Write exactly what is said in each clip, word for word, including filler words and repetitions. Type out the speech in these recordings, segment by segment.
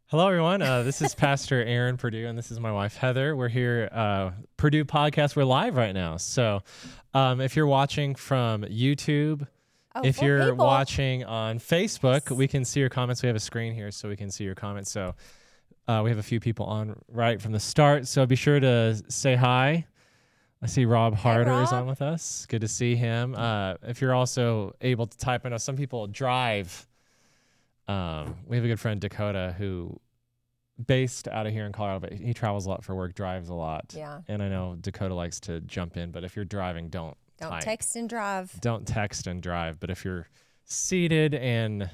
Hello, everyone. Uh, this is Pastor Aaron Purdue, and this is my wife, Heather. We're here, uh, Purdue Podcast. We're live right now. So um, if you're watching from YouTube, Oh, if full you're people. watching on Facebook, we can see your comments. We have a screen here so we can see your comments. So uh, we have a few people on right from the start. So be sure to say hi. I see Rob Harder is Rob. on with us. Good to see him. Uh, if you're also able to type, I know some people drive. Um, we have a good friend, Dakota, who based out of here in Colorado, but he travels a lot for work, drives a lot. Yeah. And I know Dakota likes to jump in, but if you're driving, don't Don't type. text and drive. Don't text and drive. But if you're seated and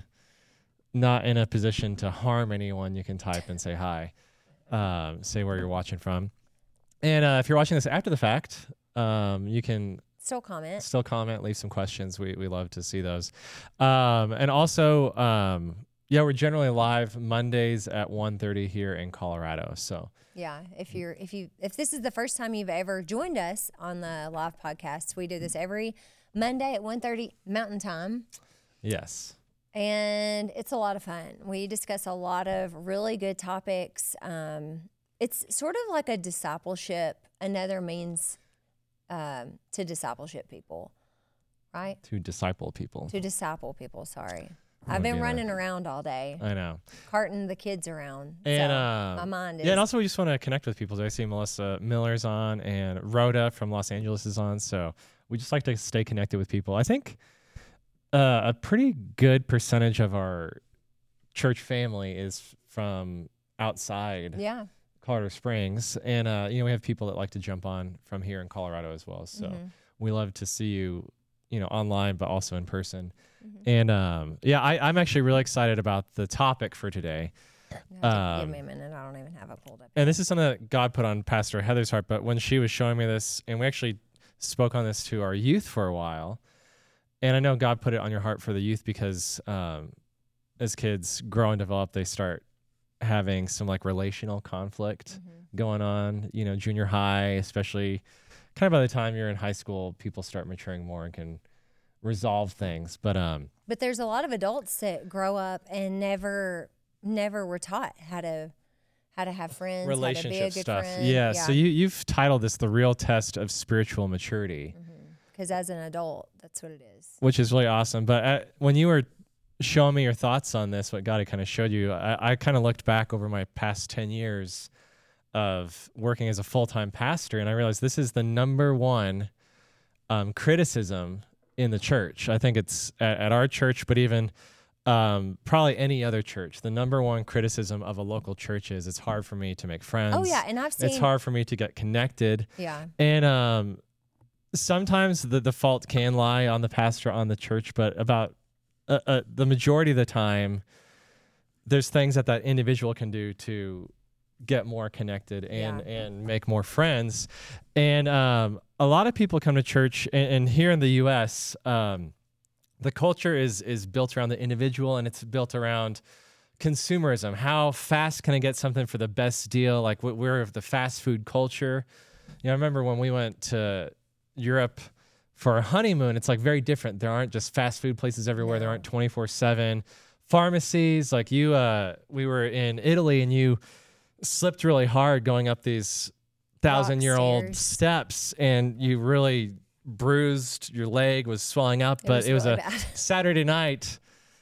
not in a position to harm anyone, you can type and say hi. Um, say where you're watching from. And uh, if you're watching this after the fact, um, you can Still comment. Still comment, leave some questions. We we love to see those. Um, and also, um, yeah, we're generally live Mondays at one thirty here in Colorado. So Yeah. If you're if you if this is the first time you've ever joined us on the live podcast, we do this every Monday at one thirty Mountain Time. yes, And it's a lot of fun. We discuss a lot of really good topics. Um, it's sort of like a discipleship, another means um, to discipleship people, right? to disciple people. To disciple people, sorry. That I've would been be the- running around all day, I know. carting the kids around. And so um, my mind is. yeah, and also we just want to connect with people. I see Melissa Miller's on and Rhoda from Los Angeles is on. So we just like to stay connected with people. I think uh, a pretty good percentage of our church family is from outside yeah. Colorado Springs. And, uh, you know, we have people that like to jump on from here in Colorado as well. So Mhm. we love to see you, you know, online, but also in person. Mhm. And, um, yeah, I, I'm actually really excited about the topic for today. Yeah, give Um, me a minute. I don't even have it pulled up. And this is something that God put on Pastor Heather's heart. But when she was showing me this, and we actually spoke on this to our youth for a while, and I know God put it on your heart for the youth because um, as kids grow and develop, they start having some like relational conflict Mhm. going on, you know, junior high, especially kind of by the time you're in high school, people start maturing more and can resolve things. But um, But there's a lot of adults that grow up and never, never were taught how to, how to have friends, how to be a relationship good stuff. friend. Yeah, So you, you've titled this The Real Test of Spiritual Maturity. Because as an adult, that's what it is. Which is really awesome. But uh, when you were showing me your thoughts on this, what God had kind of showed you, I, I kind of looked back over my past ten years of working as a full-time pastor, and I realized this is the number one um, criticism in the church. I think it's at, at our church, but even um, probably any other church. The number one criticism of a local church is it's hard for me to make friends. Oh yeah, and I've seen. It's hard for me to get connected. Yeah. And um, sometimes the, the fault can lie on the pastor, on the church, but about uh, uh, the majority of the time, there's things that that individual can do to get more connected and, Yeah. and make more friends. And um, a lot of people come to church, and, and here in the U S, um, the culture is is built around the individual, and it's built around consumerism. How fast can I get something for the best deal? Like we- we're of the fast food culture. You know, I remember when we went to Europe for a honeymoon, it's like very different. There aren't just fast food places everywhere. There No. aren't twenty-four seven pharmacies. Like you, uh, we were in Italy, and you slipped really hard going up these thousand year old stairs. steps, and you really bruised your leg, was swelling up. It but was it was really a bad. Saturday night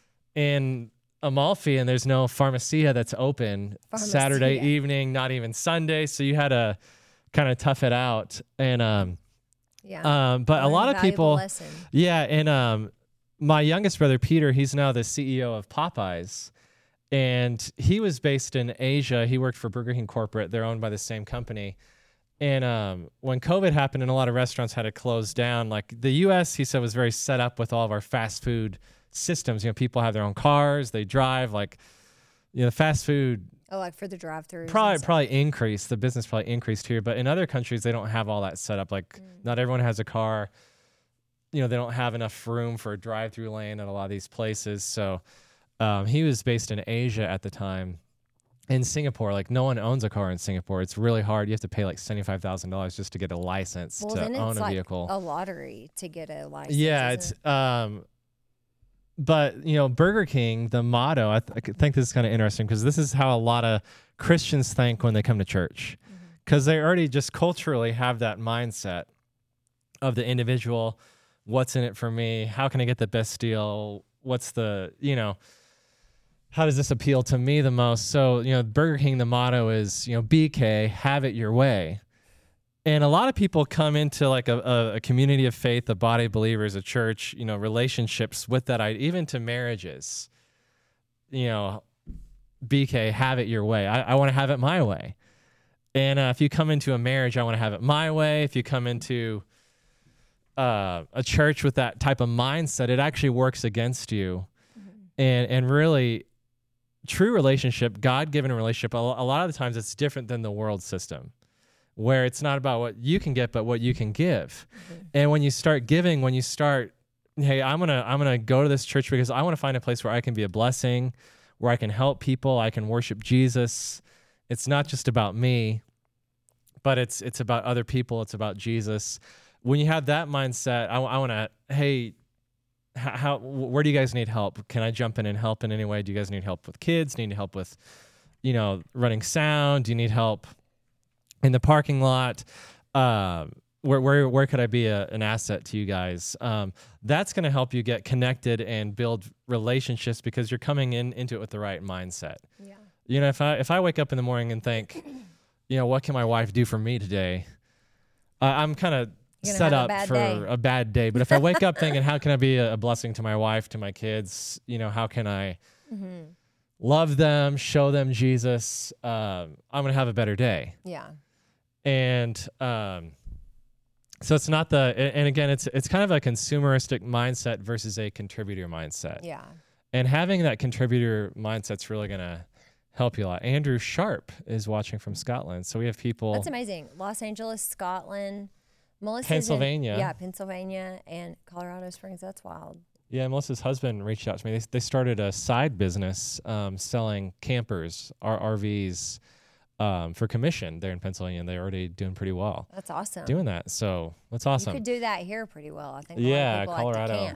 in Amalfi, and there's no pharmacia that's open Saturday Pharmacia. evening, not even Sunday. So you had to kind of tough it out. And um, Yeah. um, but a Learn lot of valuable people, lesson. yeah. And um, my youngest brother Peter, he's now the C E O of Popeyes, and he was based in Asia. He worked for Burger King corporate. They're owned by the same company. And um, when COVID happened and a lot of restaurants had to close down, like the U S, he said, was very set up with all of our fast food systems. You know, people have their own cars, they drive. Like, you know, fast food Oh, like for the drive-throughs. probably and stuff. probably increased. The business probably increased here, but in other countries they don't have all that set up. Like, Mm. not everyone has a car. You know, they don't have enough room for a drive-through lane at a lot of these places. So um, he was based in Asia at the time. In Singapore, like no one owns a car in Singapore. It's really hard. You have to pay like seventy-five thousand dollars just to get a license Well, to then own it's a like vehicle. a lottery to get a license. Yeah, isn't it's um but you know, Burger King, the motto, I, th- I think this is kind of interesting because this is how a lot of Christians think when they come to church, because mm-hmm. they already just culturally have that mindset of the individual. What's in it for me? How can I get the best deal? What's the, you know, how does this appeal to me the most? So, you know, Burger King, the motto is, you know, B K, have it your way. And a lot of people come into like a, a, a community of faith, a body of believers, a church, you know, relationships with that idea, even to marriages, you know, B K, have it your way. I, I want to have it my way. And uh, if you come into a marriage, I want to have it my way. If you come into uh, a church with that type of mindset, it actually works against you. Mm-hmm. And and really, true relationship, God-given relationship, a, a lot of the times it's different than the world system, where it's not about what you can get, but what you can give. Mm-hmm. And when you start giving, when you start, hey, I'm gonna I'm gonna go to this church because I want to find a place where I can be a blessing, where I can help people, I can worship Jesus. It's not just about me, but it's it's about other people. It's about Jesus. When you have that mindset, I, I want to, hey, how, how where do you guys need help? Can I jump in and help in any way? Do you guys need help with kids? Need help with, you know, running sound? Do you need help in the parking lot? Um, where where where could I be a, an asset to you guys? Um, that's going to help you get connected and build relationships because you're coming in into it with the right mindset. Yeah. You know, if I if I wake up in the morning and think, you know, what can my wife do for me today? Uh, I'm kind of set up a for day. a bad day. But if I wake up thinking, how can I be a, a blessing to my wife, to my kids? You know, how can I mm-hmm. love them, show them Jesus? Um, I'm going to have a better day. Yeah. And um, so it's not the, and again, it's it's kind of a consumeristic mindset versus a contributor mindset. Yeah. And having that contributor mindset's really going to help you a lot. Andrew Sharp is watching from Scotland. So we have people. That's amazing. Los Angeles, Scotland, Melissa's Pennsylvania. In, yeah, Pennsylvania and Colorado Springs. That's wild. Yeah, Melissa's husband reached out to me. They, they started a side business um, selling campers, R- RVs um, for commission there in Pennsylvania, and they're already doing pretty well. That's awesome. Doing that. So that's awesome. You could do that here pretty well, I think. A yeah, lot of people Colorado. Like to camp.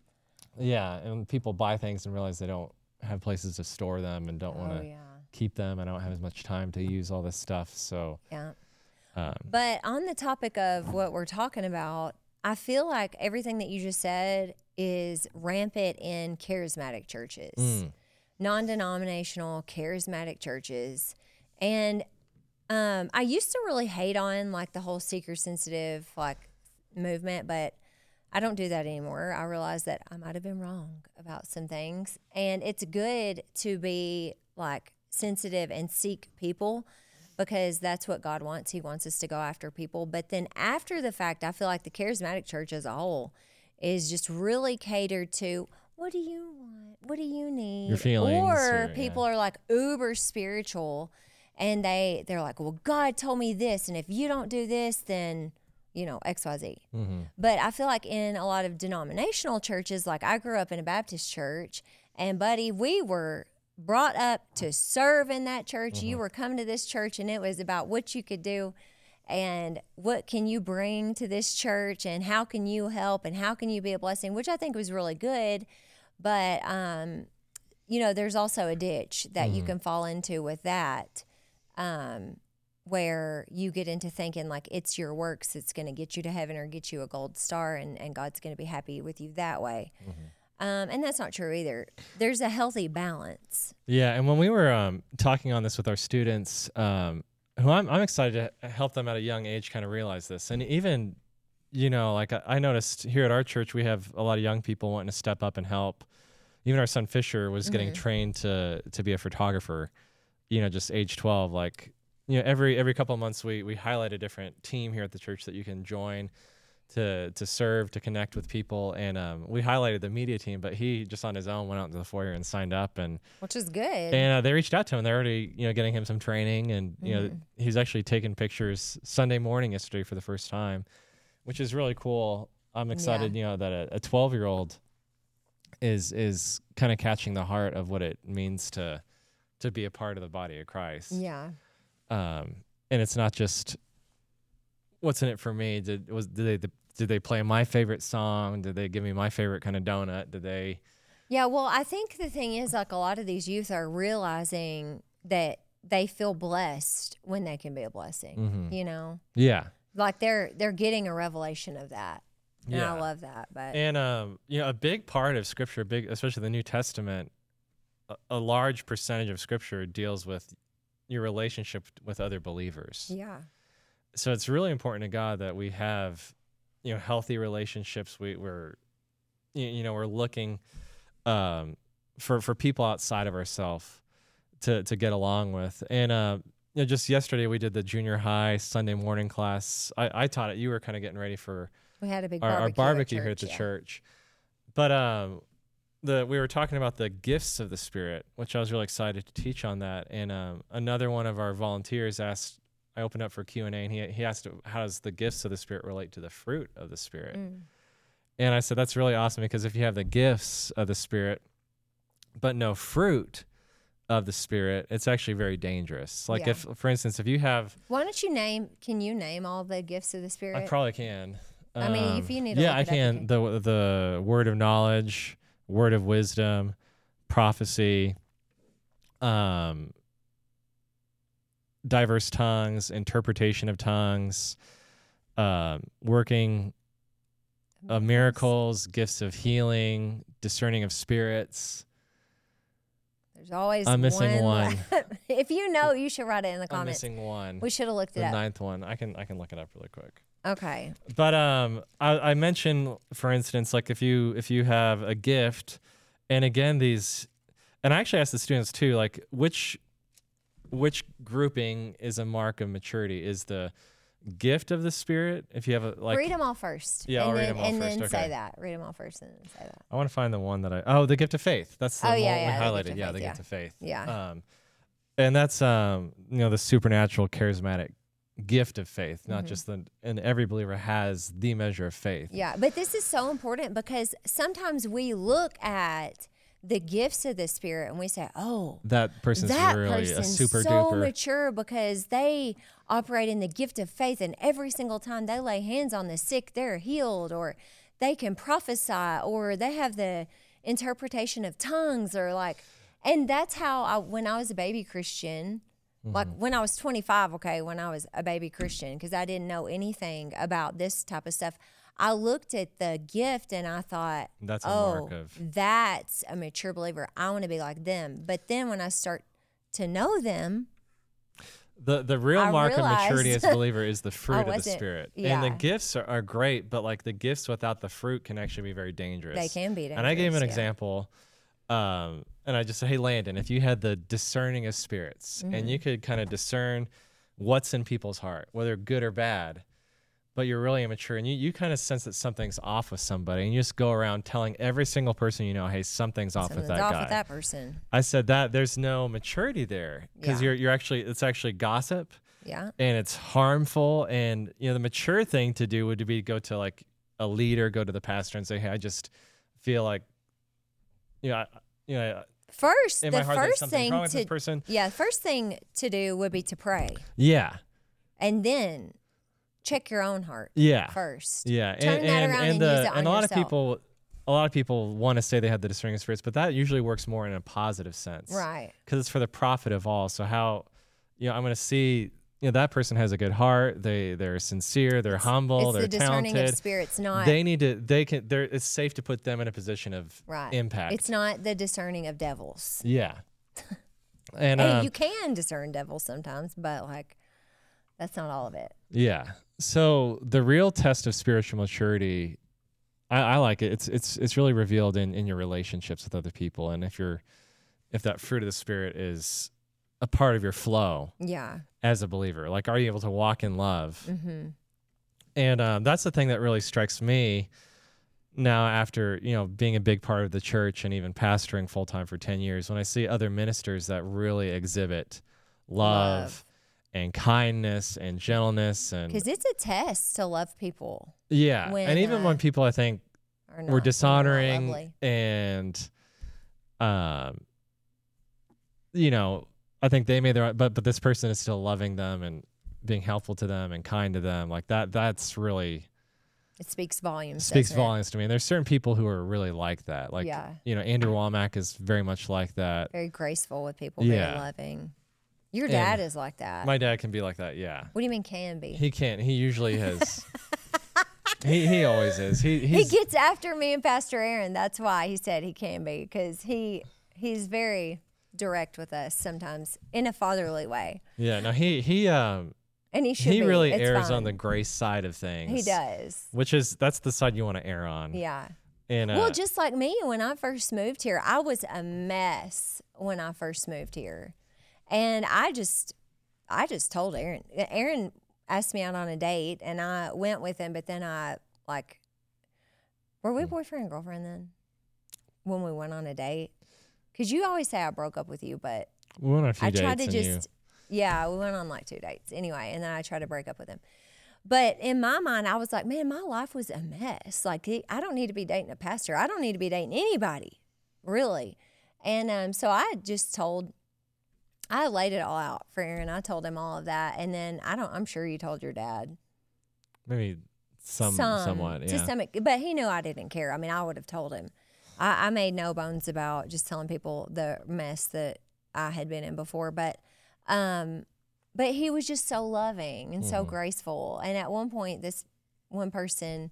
Yeah, and people buy things and realize they don't have places to store them and don't oh, want to yeah. keep them. I don't have as much time to use all this stuff. So yeah. Um, but on the topic of what we're talking about, I feel like everything that you just said is rampant in charismatic churches, mm. non-denominational charismatic churches. And um, I used to really hate on like the whole seeker sensitive like movement, but I don't do that anymore. I realize that I might have been wrong about some things. And it's good to be like sensitive and seek people, because that's what God wants. He wants us to go after people. But then after the fact, I feel like the charismatic church as a whole is just really catered to, what do you want? What do you need? Your feelings. Or, or people yeah. are like uber spiritual, and they, they're like, well, God told me this, and if you don't do this, then, you know, X Y Z. Mm-hmm. But I feel like in a lot of denominational churches, like I grew up in a Baptist church, and buddy, we were brought up to serve in that church. Mm-hmm. You were coming to this church, and it was about what you could do and what can you bring to this church and how can you help and how can you be a blessing, which I think was really good. But, um, you know, there's also a ditch that mm-hmm. you can fall into with that, um, where you get into thinking like it's your works that's going to get you to heaven or get you a gold star, and, and God's going to be happy with you that way. Mm-hmm. Um, and that's not true either. There's a healthy balance. Yeah, and when we were um, talking on this with our students, um, who I'm, I'm excited to help them at a young age kind of realize this. And even, you know, like I, I noticed here at our church, we have a lot of young people wanting to step up and help. Even our son Fisher was mm-hmm. getting trained to to be a photographer, you know, just age twelve. Like, you know, every every couple of months we we highlight a different team here at the church that you can join to to serve, to connect with people. And um, we highlighted the media team, but he just on his own went out into the foyer and signed up, and which is good. And uh, they reached out to him. They're already, you know, getting him some training, and you mm-hmm. know, he's actually taking pictures Sunday morning yesterday for the first time, which is really cool. I'm excited, yeah. you know, that a twelve year old is is kind of catching the heart of what it means to to be a part of the body of Christ. Yeah. Um, and it's not just what's in it for me. Did was did they did they play my favorite song? Did they give me my favorite kind of donut? Did they Yeah, well, I think the thing is, like, a lot of these youth are realizing that they feel blessed when they can be a blessing. Mm-hmm. You know, Yeah. like they're they're getting a revelation of that, and Yeah. I love that. But And um, you know, a big part of Scripture, big, especially the New Testament, a, a large percentage of Scripture deals with your relationship with other believers. yeah, So it's really important to God that we have, you know, healthy relationships. We, we're, you, you know, we're looking um, for for people outside of ourselves to to get along with. And uh, you know, just yesterday we did the junior high Sunday morning class. I, I taught it. You were kind of getting ready for we had a big our barbecue, our barbecue at here at the church, yeah. church. But um, the we were talking about the gifts of the Spirit, which I was really excited to teach on that. And um, another one of our volunteers asked. I opened up for Q and A, and he he asked, "How does the gifts of the Spirit relate to the fruit of the Spirit?" Mm. And I said, "That's really awesome, because if you have the gifts of the Spirit, but no fruit of the Spirit, it's actually very dangerous. Like Yeah. if, for instance, if you have, Why don't you name? Can you name all the gifts of the Spirit? I probably can. I mean, if Um, you need to yeah, look I it up, you can. The the word of knowledge, word of wisdom, prophecy, um, diverse tongues, interpretation of tongues, um, working of miracles, gifts of healing, discerning of spirits. There's always I'm missing one. left. If you know, you should write it in the I'm comments. missing one. We should have looked it The up. ninth one. I can I can look it up really quick. Okay. But um, I, I mentioned, for instance, like if you if you have a gift, and again these, and I actually asked the students too, like which which grouping is a mark of maturity? Is the gift of the Spirit? If you have a like, read them all first. Yeah, and I'll read then, them all and first, then okay. say that. Read them all first and then say that. I want to find the one that I oh the gift of faith. That's the Oh, one yeah, we yeah, the highlighted. gift of yeah, faith, the yeah. gift of faith. Yeah. Um, and that's um you know the supernatural charismatic gift of faith, not Mhm. just the and every believer has the measure of faith. Yeah, but this is so important because sometimes we look at the gifts of the Spirit and we say, "Oh, That person's that really a person's super so duper. mature because they operate in the gift of faith, and every single time they lay hands on the sick, they're healed, or they can prophesy, or they have the interpretation of tongues, or like." And that's how I, when I was a baby Christian, like when I was twenty-five, okay, when I was a baby Christian, because I didn't know anything about this type of stuff, I looked at the gift and I thought, That's a oh, mark of that's a mature believer. I want to be like them. But then when I start to know them, the the real I mark of maturity as realized a believer is the fruit of the wasn't- Spirit. yeah. And the gifts are, are great, but like the gifts without the fruit can actually be very dangerous. they can be dangerous. And I gave an yeah. example, um, and I just said, "Hey, Landon, if you had the discerning of spirits, Mm-hmm. and you could kind of discern what's in people's heart, whether good or bad, but you're really immature, and you, you kind of sense that something's off with somebody, and you just go around telling every single person you know, hey, something's off Something's with that off guy." with that person. I said that there's no maturity there because Yeah. you're you're actually it's actually gossip, Yeah. and it's harmful. And you know the mature thing to do would be to go to like a leader, go to the pastor, and say, "Hey, I just feel like, you know, I, you know, First, in the my heart there's first something thing wrong with to this person." yeah, first thing to do would be to pray, Yeah, and then check your own heart yeah, first. yeah. Turn and that and, around and, and the, use it on and a lot yourself. of people, a lot of people want to say they have the discerning of spirits, but that usually works more in a positive sense, Right. Because it's for the profit of all. So how, you know, I'm going to see. You know, that person has a good heart. They they're sincere. They're humble. It's they're the discerning talented. of spirits, not They need to. They can. They're. It's safe to put them in a position of right. impact. It's not the discerning of devils. Yeah. And Hey, um, you can discern devils sometimes, but like that's not all of it. yeah. So the real test of spiritual maturity, I, I like it. It's it's it's really revealed in in your relationships with other people, and if you're, if that fruit of the Spirit is a part of your flow Yeah. as a believer, like are you able to walk in love? Mm-hmm. And um, that's the thing that really strikes me now after, you know, being a big part of the church and even pastoring full time for ten years, when I see other ministers that really exhibit love, Love. and kindness and gentleness and Because it's a test to love people. yeah. when, And even uh, when people I think Or not, were when they're not dishonoring lovely. and um you know, I think they made their but but this person is still loving them and being helpful to them and kind to them. Like that that's really It speaks volumes. speaks doesn't it? volumes to me. And there's certain people who are really like that. Like, Yeah. you know, Andrew Womack is very much like that. Very graceful with people. Yeah. Very loving. Your dad And is like that. My dad can be like that. Yeah. What do you mean can be? He can't. He usually has. he he always is. He He he's, gets after me and Pastor Aaron. That's why he said he can be, because he he's very direct with us sometimes in a fatherly way, yeah. No, he he um and he should. he be. really It's errs fine. on the grace side of things. He does. Which is that's the side you want to err on. Yeah. And uh, Well, just like me, when I first moved here, I was a mess when I first moved here, and I just I just told Aaron. Aaron asked me out on a date, and I went with him, but then I like, were we boyfriend and girlfriend then? When we went on a date, because you always say I broke up with you, but we went on a few I dates tried to and just, you, yeah, we went on like two dates anyway, and then I tried to break up with him. But in my mind, I was like, man, my life was a mess. Like, he- I don't need to be dating a pastor. I don't need to be dating anybody, really. And um, so I just told, I laid it all out for Aaron. I told him all of that, and then I don't. I'm sure you told your dad maybe some, some somewhat. to Yeah. some, but he knew I didn't care. I mean, I would have told him. I, I made no bones about just telling people the mess that I had been in before, but um, but he was just so loving and so Mhm. graceful. And at one point, this one person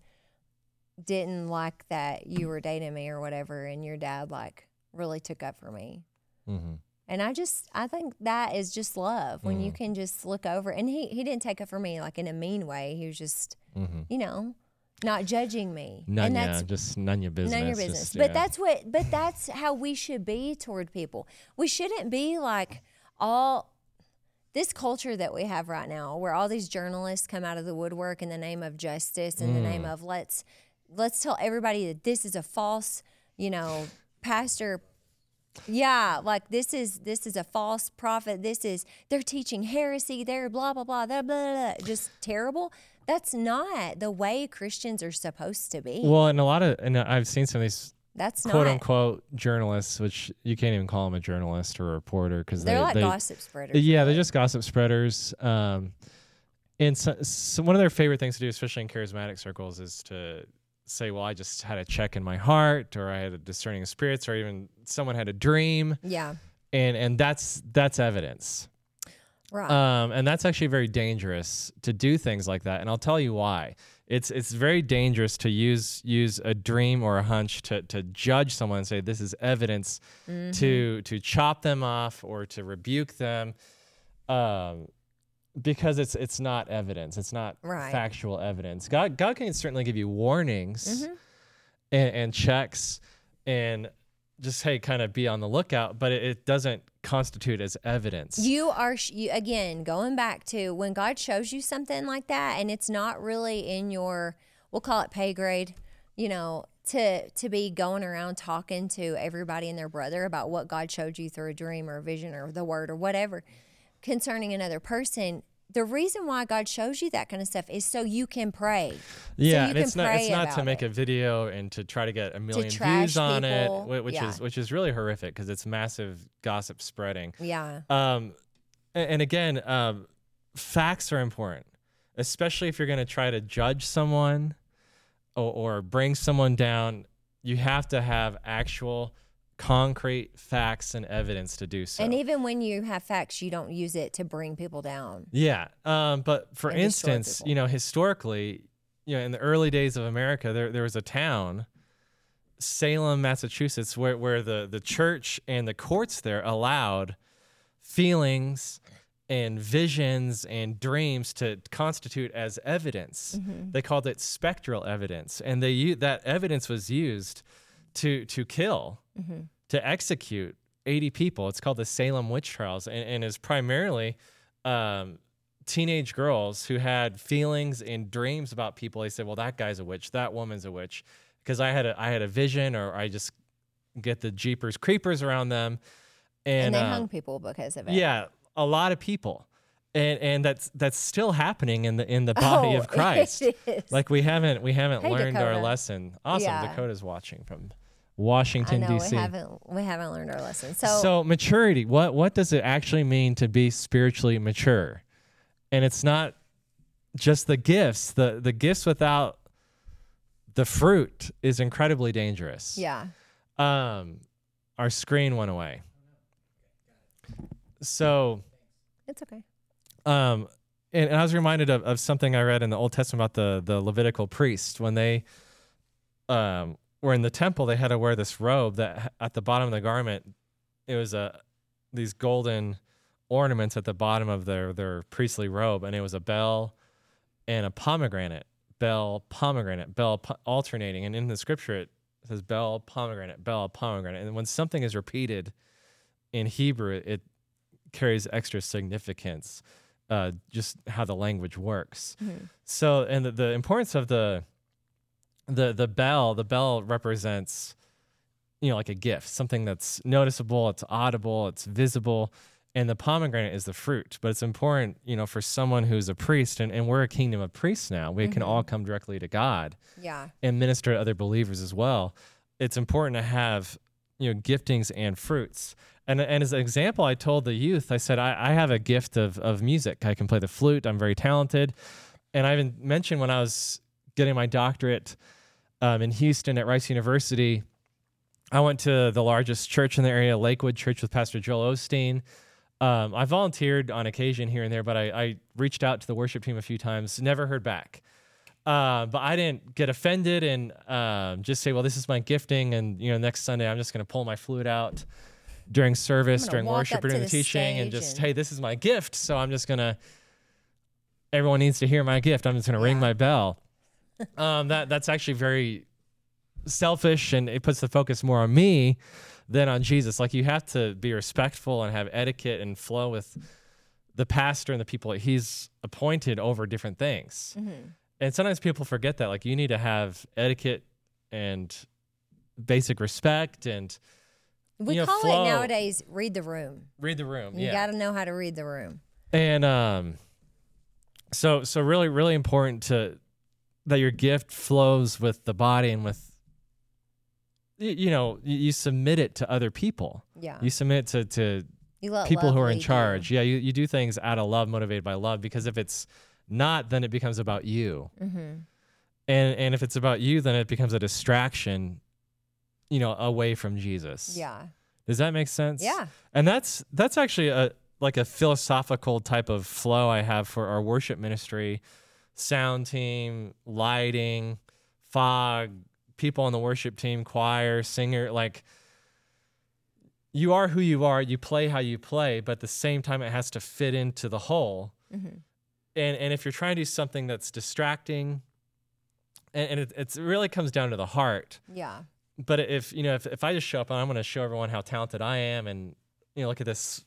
didn't like that you were dating me or whatever, and your dad like really took up for me. Mm-hmm. And I just, I think that is just love when you Mhm. can just look over. And he, he didn't take it for me like in a mean way. He was just, Mm-hmm. you know, not judging me. None, and yeah, that's just none your business. none of your business. just, But yeah. that's what, but that's how we should be toward people. We shouldn't be like all this culture that we have right now, where all these journalists come out of the woodwork in the name of justice, in the name Mm. of let's let's tell everybody that this is a false, you know, pastor. Yeah, like this is this is a false prophet. This is they're teaching heresy. They're blah blah blah. Blah blah blah. Just terrible. That's not the way Christians are supposed to be. Well, and a lot of, and I've seen some of these That's quote not. unquote journalists, which you can't even call them a journalist or a reporter because They're they, like they, gossip spreaders. yeah, they're really. just gossip spreaders. Um, and so, so one of their favorite things to do, especially in charismatic circles, is to say, "Well, I just had a check in my heart, or I had a discerning of spirits, or even someone had a dream," Yeah. and and that's that's evidence. Right. Um, and that's actually very dangerous to do things like that. And I'll tell you why. It's it's very dangerous to use use a dream or a hunch to to judge someone and say this is evidence, Mm-hmm. to to chop them off or to rebuke them, um, because it's it's not evidence. It's not Right. factual evidence. God God can certainly give you warnings Mhm. and, and checks and just hey, kind of be on the lookout, but it, it doesn't constitute as evidence. You are, sh- you, again, going back to when God shows you something like that and it's not really in your, we'll call it pay grade, you know, to to be going around talking to everybody and their brother about what God showed you through a dream or a vision or the word or whatever concerning another person. The reason why God shows you that kind of stuff is so you can pray. Yeah, you and can it's not it's pray not to about make it. a video and to try to get a million trash views on people. it, wh- which Yeah. is which is really horrific because it's massive gossip spreading. Yeah. Um, a- and again, um, facts are important, especially if you're going to try to judge someone or, or bring someone down. You have to have actual, concrete facts and evidence to do so. And even when you have facts, you don't use it to bring people down. Yeah. Um, but for And destroy instance, people. you know, historically, you know, in the early days of America, there there was a town, Salem, Massachusetts, where, where the, the church and the courts there allowed feelings and visions and dreams to constitute as evidence. Mm-hmm. They called it spectral evidence. And they u- that evidence was used to to kill, Mm-hmm. to execute eighty people. It's called the Salem witch trials, and, and is primarily um, teenage girls who had feelings and dreams about people. They said, "Well, that guy's a witch. That woman's a witch," because I had a I had a vision, or I just get the jeepers creepers around them, and, And, they uh, hung people because of it. yeah, a lot of people, and and that's that's still happening in the in the body Oh, of Christ. it is. Like we haven't we haven't Hey, learned our Dakota. lesson. Awesome, Yeah. Dakota's watching from I Washington know D C. we haven't we haven't learned our lesson. So, So maturity, what what does it actually mean to be spiritually mature? And it's not just the gifts. The the gifts without the fruit is incredibly dangerous. Yeah. Um, our screen went away. So, It's okay. um, and, and I was reminded of, of something I read in the Old Testament about the, the Levitical priests. When they um, were in the temple, they had to wear this robe that at the bottom of the garment, it was a, these golden ornaments at the bottom of their, their priestly robe. And it was a bell and a pomegranate, bell, pomegranate, bell, po- alternating. And in the scripture, it says bell, pomegranate, bell, pomegranate. And when something is repeated in Hebrew, it carries extra significance, uh, just how the language works. Mm-hmm. So, and the, the importance of the, the, the bell, the bell represents, you know, like a gift, something that's noticeable, it's audible, it's visible. And the pomegranate is the fruit, but it's important, you know, for someone who's a priest, and, and we're a kingdom of priests now. We mm-hmm. can all come directly to God, yeah, and minister to other believers as well. It's important to have, you know, giftings and fruits. And and as an example, I told the youth, I said, I, I have a gift of of music. I can play the flute. I'm very talented. And I even mentioned when I was getting my doctorate um, in Houston at Rice University, I went to the largest church in the area, Lakewood Church, with Pastor Joel Osteen. Um, I volunteered on occasion here and there, but I, I reached out to the worship team a few times, never heard back. Uh, but I didn't get offended and um, just say, well, this is my gifting, and you know, next Sunday I'm just going to pull my flute out during service, during worship, or during the, the teaching, and just, and... hey, this is my gift. So I'm just going to, everyone needs to hear my gift. I'm just going to yeah. ring my bell. um, that that's actually very selfish, and it puts the focus more on me than on Jesus. Like, you have to be respectful and have etiquette and flow with the pastor and the people that he's appointed over different things. Mm-hmm. And sometimes people forget that. Like, you need to have etiquette and basic respect, and we you know, call flow. it nowadays read the room. Read the room. You yeah. got to know how to read the room. And um, so so really really important to that your gift flows with the body and with, you know, you, you submit it to other people. Yeah. You submit to, to people who are in charge. You. Yeah, you, you do things out of love, motivated by love, because if it's not, then it becomes about you. Mm-hmm. And and if it's about you, then it becomes a distraction, you know, away from Jesus. Yeah. Does that make sense? Yeah. And that's that's actually a like a philosophical type of flow I have for our worship ministry, sound team, lighting, fog, people on the worship team, choir, singer. Like, you are who you are, you play how you play, but at the same time it has to fit into the whole. Mm-hmm. And and if you're trying to do something that's distracting, and, and it it's, it really comes down to the heart. Yeah. But if, you know, if, if I just show up and I'm going to show everyone how talented I am, and, you know, look at this,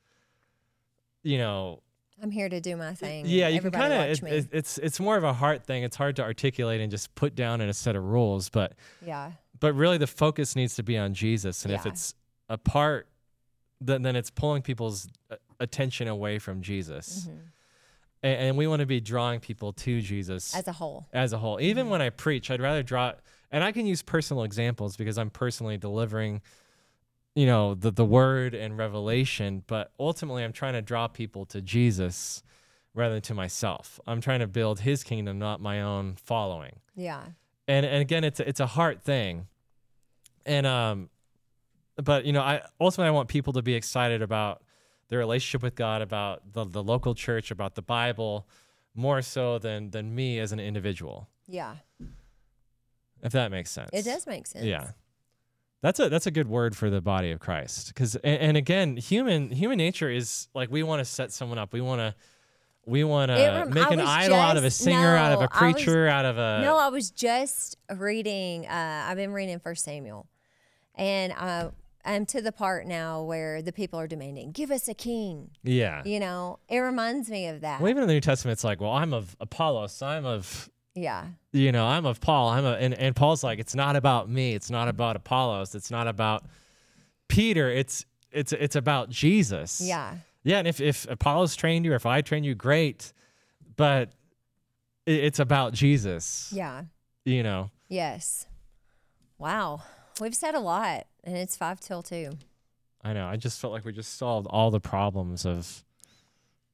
you know, I'm here to do my thing. Yeah, you Everybody can kind watch of, me. it, it's it's more of a heart thing. It's hard to articulate and just put down in a set of rules, but yeah. But really the focus needs to be on Jesus. And yeah. if it's apart, then, then it's pulling people's attention away from Jesus. Mm-hmm. And, and we want to be drawing people to Jesus. As a whole. As a whole. Even mm-hmm. when I preach, I'd rather draw, and I can use personal examples because I'm personally delivering, you know, the, the word and revelation, but ultimately I'm trying to draw people to Jesus rather than to myself. I'm trying to build his kingdom, not my own following. Yeah. And and again, it's it's a heart thing. And um but you know, I ultimately I want people to be excited about their relationship with God, about the, the local church, about the Bible, more so than than me as an individual. Yeah. If that makes sense. It does make sense. Yeah. That's a that's a good word for the body of Christ. Because and, and again, human human nature is like, we want to set someone up. We want to we want to rem- make an idol just, out of a singer, no, out of a preacher, was, out of a. No, I was just reading. Uh, I've been reading First Samuel, and uh, I'm to the part now where the people are demanding, "Give us a king." Yeah. You know, it reminds me of that. Well, even in the New Testament, it's like, well, I'm of Apollos. I'm of. Yeah. You know, I'm of Paul. I'm a, and, and Paul's like, it's not about me. It's not about Apollos. It's not about Peter. It's it's it's about Jesus. Yeah. Yeah, and if, if Apollos trained you or if I trained you, great. But it, it's about Jesus. Yeah. You know. Yes. Wow. We've said a lot, and it's five till two. I know. I just felt like we just solved all the problems of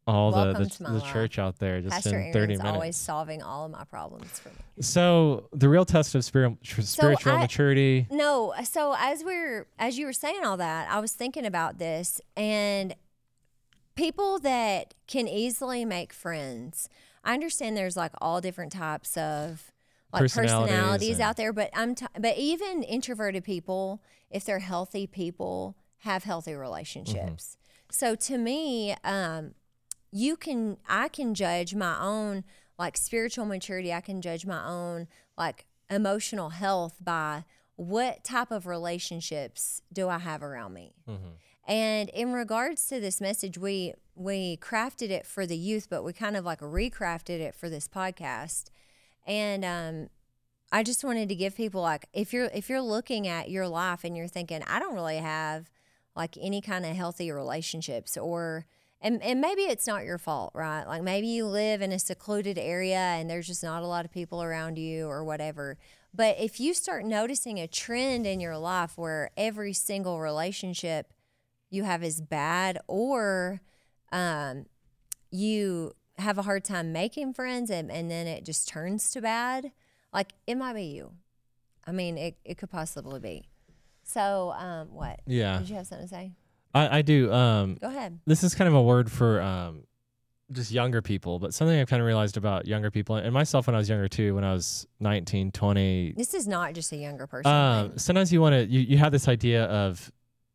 all the Welcome the, to my the life. church out there just Pastor in thirty Aaron's minutes. always solving all of my problems for me. So the real test of spirit, spiritual I- maturity. No, so as we're as you were saying all that, I was thinking about this, and people that can easily make friends. I understand there's like all different types of like Personalities personalities and- out there, but I'm t- but even introverted people, if they're healthy people, have healthy relationships. So to me, um, you can I can judge my own like spiritual maturity. I can judge my own like emotional health by what type of relationships do I have around me. And in regards to this message, we we crafted it for the youth, but we kind of like recrafted it for this podcast. And um, I just wanted to give people like if you're if you're looking at your life and you're thinking, I don't really have like any kind of healthy relationships, or and, and maybe it's not your fault, right? Like maybe you live in a secluded area and there's just not a lot of people around you or whatever. But if you start noticing a trend in your life where every single relationship you have is bad, or um, you have a hard time making friends and, and then it just turns to bad, like it might be you. I mean, it, it could possibly be. So um, what? Yeah. Did you have something to say? I, I do. Um, Go ahead. this is kind of a word for um, just younger people, but something I've kind of realized about younger people and myself when I was younger too, when I was nineteen, twenty. This is not just a younger person Um, thing. sometimes you want to, you, you have this idea of,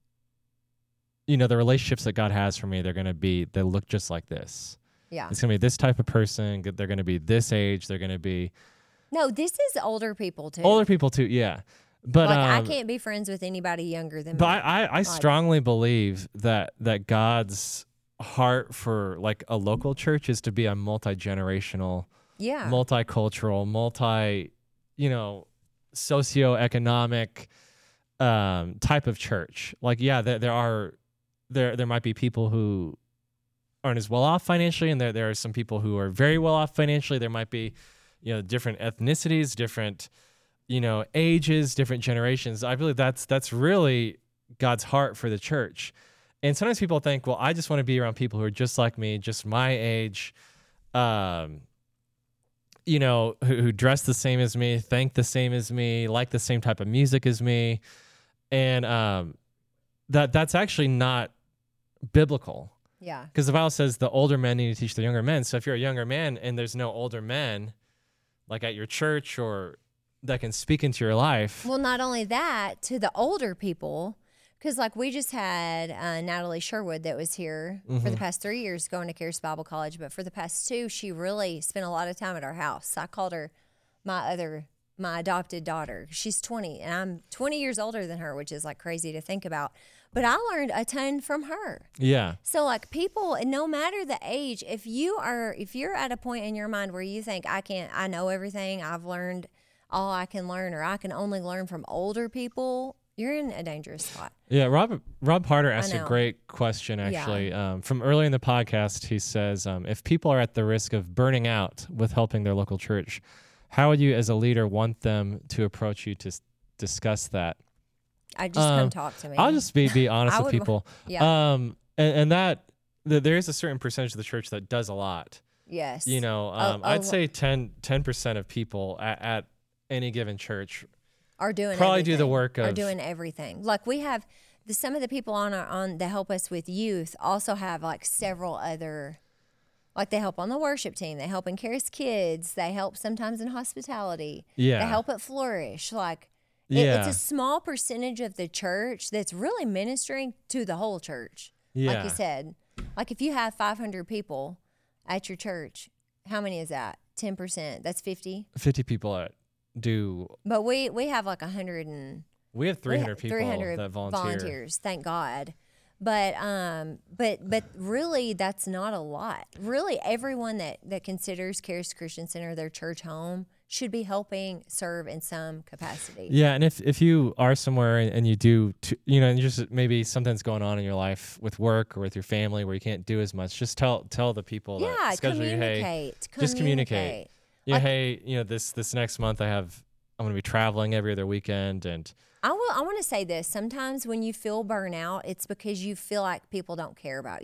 you know, the relationships that God has for me, they're going to be, they look just like this. Yeah. It's going to be this type of person. They're going to be this age. They're going to be No, this is older people too. older people too. Yeah. But, like um, I can't be friends with anybody younger than but me. I, I, I strongly believe that, that God's heart for like a local church is to be a multi-generational, yeah. multicultural, multi, you know, socioeconomic um, type of church. Like, yeah, there, there are, there, there might be people who aren't as well off financially, and there, there are some people who are very well off financially. There might be, you know, different ethnicities, different, you know, ages, different generations. I believe that's, that's really God's heart for the church. And sometimes people think, well, I just want to be around people who are just like me, just my age, um, you know, who, who dress the same as me, think the same as me, like the same type of music as me. And um, that that's actually not biblical, Yeah. because the Bible says the older men need to teach the younger men. So if you're a younger man and there's no older men, like at your church or that can speak into your life. Well, not only that, to the older people, because like we just had uh, Natalie Sherwood that was here for the past three years going to Charis Bible College, but for the past two, she really spent a lot of time at our house. I called her my other, my adopted daughter. She's twenty, and I'm twenty years older than her, which is like crazy to think about. But I learned a ton from her. Yeah. So like people, and no matter the age, if you are, if you're at a point in your mind where you think I can't, I know everything, I've learned all I can learn, or I can only learn from older people, you're in a dangerous spot. Yeah, Rob Rob Harder asked a know. great question, actually. Um, from earlier in the podcast, he says, um, if people are at the risk of burning out with helping their local church, how would you as a leader want them to approach you to s- discuss that? I just Um, come talk to me. I'll just be, be honest I with would- people. yeah. Um, and, and that, th- there is a certain percentage of the church that does a lot. Yes. You know, A- um, a I'd lo- say ten percent of people at, at any given church are doing probably do the everything. work Are of- doing everything. Like we have the, some of the people on our on that help us with youth also have like several other. Like they help on the worship team, they help in Charis Kids, they help sometimes in hospitality. Yeah. They help at Flourish. Like it, Yeah. it's a small percentage of the church that's really ministering to the whole church. Like Yeah. you said, like if you have five hundred people at your church, how many is that? ten percent. That's fifty. fifty people that do. But we we have like one hundred and We have we three ha- hundred people three hundred that volunteer. volunteers. Thank God. But um, but but really, that's not a lot. Really, everyone that that considers Charis Christian Center their church home should be helping serve in some capacity. Yeah, and if, if you are somewhere and, and you do, t- you know, and just maybe something's going on in your life with work or with your family where you can't do as much, just tell tell the people Yeah, that schedule you, communicate. hey, communicate. just communicate. Yeah, Like- hey, you know, this this next month I have, I'm going to be traveling every other weekend, and I will. I want to say this. Sometimes when you feel burnout, it's because you feel like people don't care about you.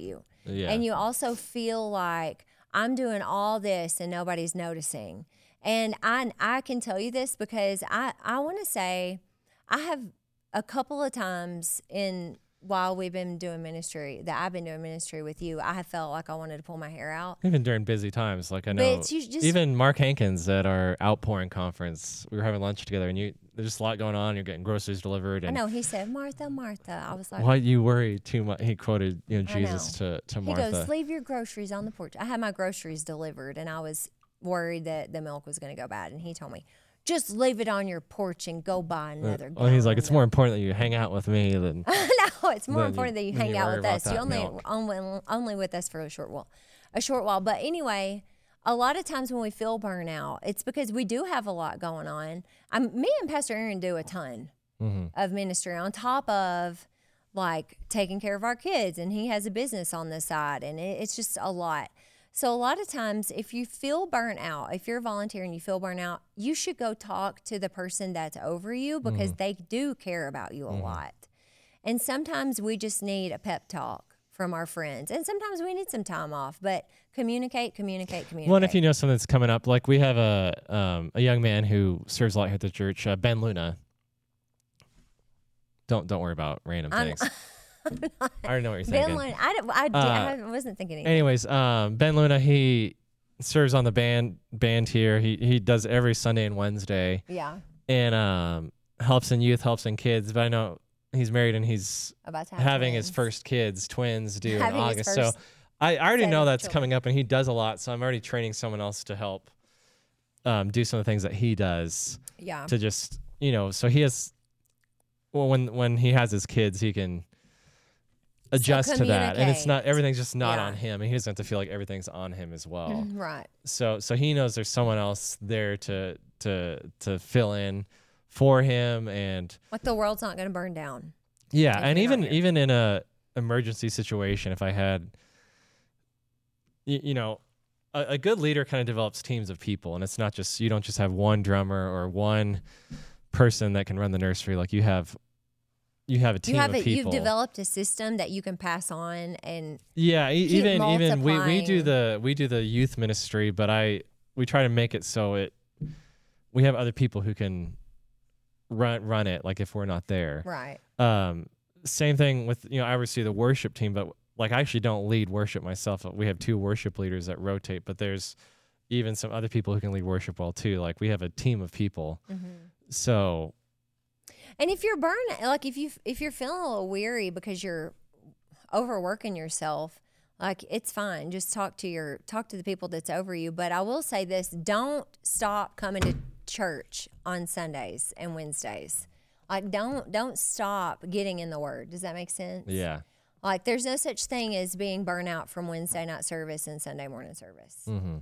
Yeah. And you also feel like I'm doing all this and nobody's noticing. And I I can tell you this because I, I want to say I have a couple of times in while we've been doing ministry, that I've been doing ministry with you, I have felt like I wanted to pull my hair out. Even during busy times, like I But know, it's you just- even Mark Hankins at our Outpouring conference, we were having lunch together, and you there's just a lot going on. You're getting groceries delivered, I and know, he said, Martha, Martha. I was like, why you worry too much? He quoted, you know, I Jesus know. to to He Martha. goes, leave your groceries on the porch. I had my groceries delivered, and I was worried that the milk was going to go bad. And he told me, just leave it on your porch and go buy another Well, he's like, gallon it's of more milk." important that you hang out with me than No, it's more Then important you- that you then hang you out worry with about us. You that only, milk. only only with us for a short while, a short while. But anyway, a lot of times when we feel burnout, it's because we do have a lot going on. I'm, me and Pastor Aaron do a ton Mm-hmm. of ministry on top of like taking care of our kids, and he has a business on the side, and it, it's just a lot. So a lot of times, if you feel burnt out, if you're a volunteer and you feel burnt out, you should go talk to the person that's over you because Mm-hmm. they do care about you a lot. And sometimes we just need a pep talk from our friends, and sometimes we need some time off. But communicate, communicate, communicate. Well, and if you know something that's coming up, like we have a um, a young man who serves a lot here at the church, uh, Ben Luna. Don't don't worry about random I'm- things. I already know what you're Ben thinking. Lund, I, didn't- I, did, Uh, I wasn't thinking anything. Anyways, um, Ben Luna, he serves on the band band here. He he does every Sunday and Wednesday, Yeah, and um, helps in youth, helps in kids. But I know he's married and he's about to have having his twins. first kids, twins due Having in his August. So first I, I already set know of that's children. coming up, and he does a lot. So I'm already training someone else to help um, do some of the things that he does Yeah, to just, you know, so he has, well, when when he has his kids, he can adjust to that, and it's not communicate. everything's just not Yeah. on him, and he doesn't have to feel like everything's on him as well. Mhm, right. So so he knows there's someone else there to to to fill in for him, and Like the world's not going to burn down. yeah, If and you're not even here. even in a emergency situation, if I had, you, you know, a, a good leader kind of develops teams of people, and it's not just, you don't just have one drummer or one person that can run the nursery. Like you have, you have a team You have of it. people. You've developed a system that you can pass on, and Yeah, e- keep even even we, we do multiplying. the we do the youth ministry, but I we try to make it so it we have other people who can run run it, like if we're not there. right. Um, same thing with, you know, I oversee the worship team, but like I actually don't lead worship myself. We have two worship leaders that rotate, but there's even some other people who can lead worship well too. Like we have a team of people. Mm-hmm. So And if you're burnt, like if you if you're feeling a little weary because you're overworking yourself, like it's fine. Just talk to your talk to the people that's over you. But I will say this: don't stop coming to church on Sundays and Wednesdays. Like don't don't stop getting in the Word. Does that make sense? yeah, Like there's no such thing as being burnt out from Wednesday night service and Sunday morning service. mm-hmm.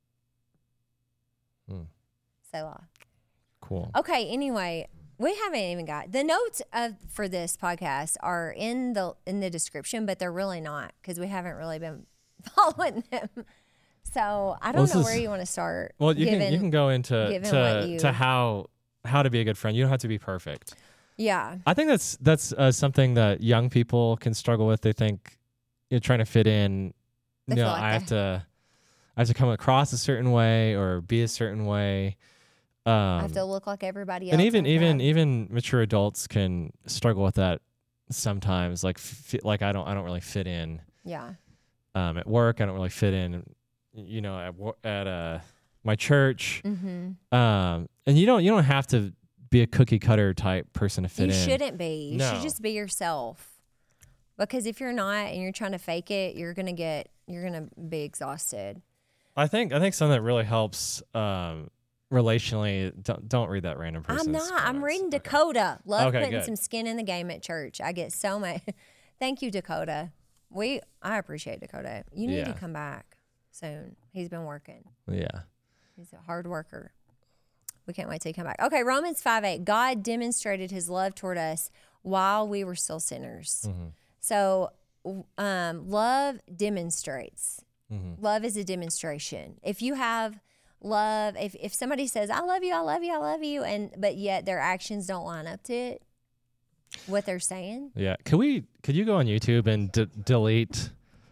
Mm. Selah. Cool. Okay, anyway, we haven't even got the notes of for this podcast are in the in the description, but they're really not because we haven't really been following them. So I don't Well, this know is- where you want to start. Well, you can you given- can go into given to what you- to how how to be a good friend. You don't have to be perfect. yeah, I think that's that's uh, something that young people can struggle with. They think you're trying to fit in. They You know, feel like I they- have to I have to come across a certain way or be a certain way. Um, I have to look like everybody else. and even I have to even have- even mature adults can struggle with that sometimes. Like f- like I don't I don't really fit in yeah, um, at work. I don't really fit in. You know, at wo- at uh, my church. mm-hmm. Um, and you don't you don't have to be a cookie cutter type person to fit You in. shouldn't be. You No. should just be yourself. Because if you're not and you're trying to fake it, you're gonna get you're gonna be exhausted. I think I think something that really helps um, relationally. Don't don't read that random person. I'm not. I'm reading Dakota. Love Okay, putting good. some skin in the game at church. I get so much. Thank you, Dakota. We I appreciate Dakota. You need Yeah. to come back soon. He's been working. Yeah. He's a hard worker. We can't wait till you come back. Okay, Romans five eight. God demonstrated his love toward us while we were still sinners. Mm-hmm. So um, love demonstrates. Mm-hmm. Love is a demonstration. If you have love, if, if somebody says, I love you, I love you, I love you, and but yet their actions don't line up to it, what they're saying. Yeah. Could we? Could you go on YouTube and d- delete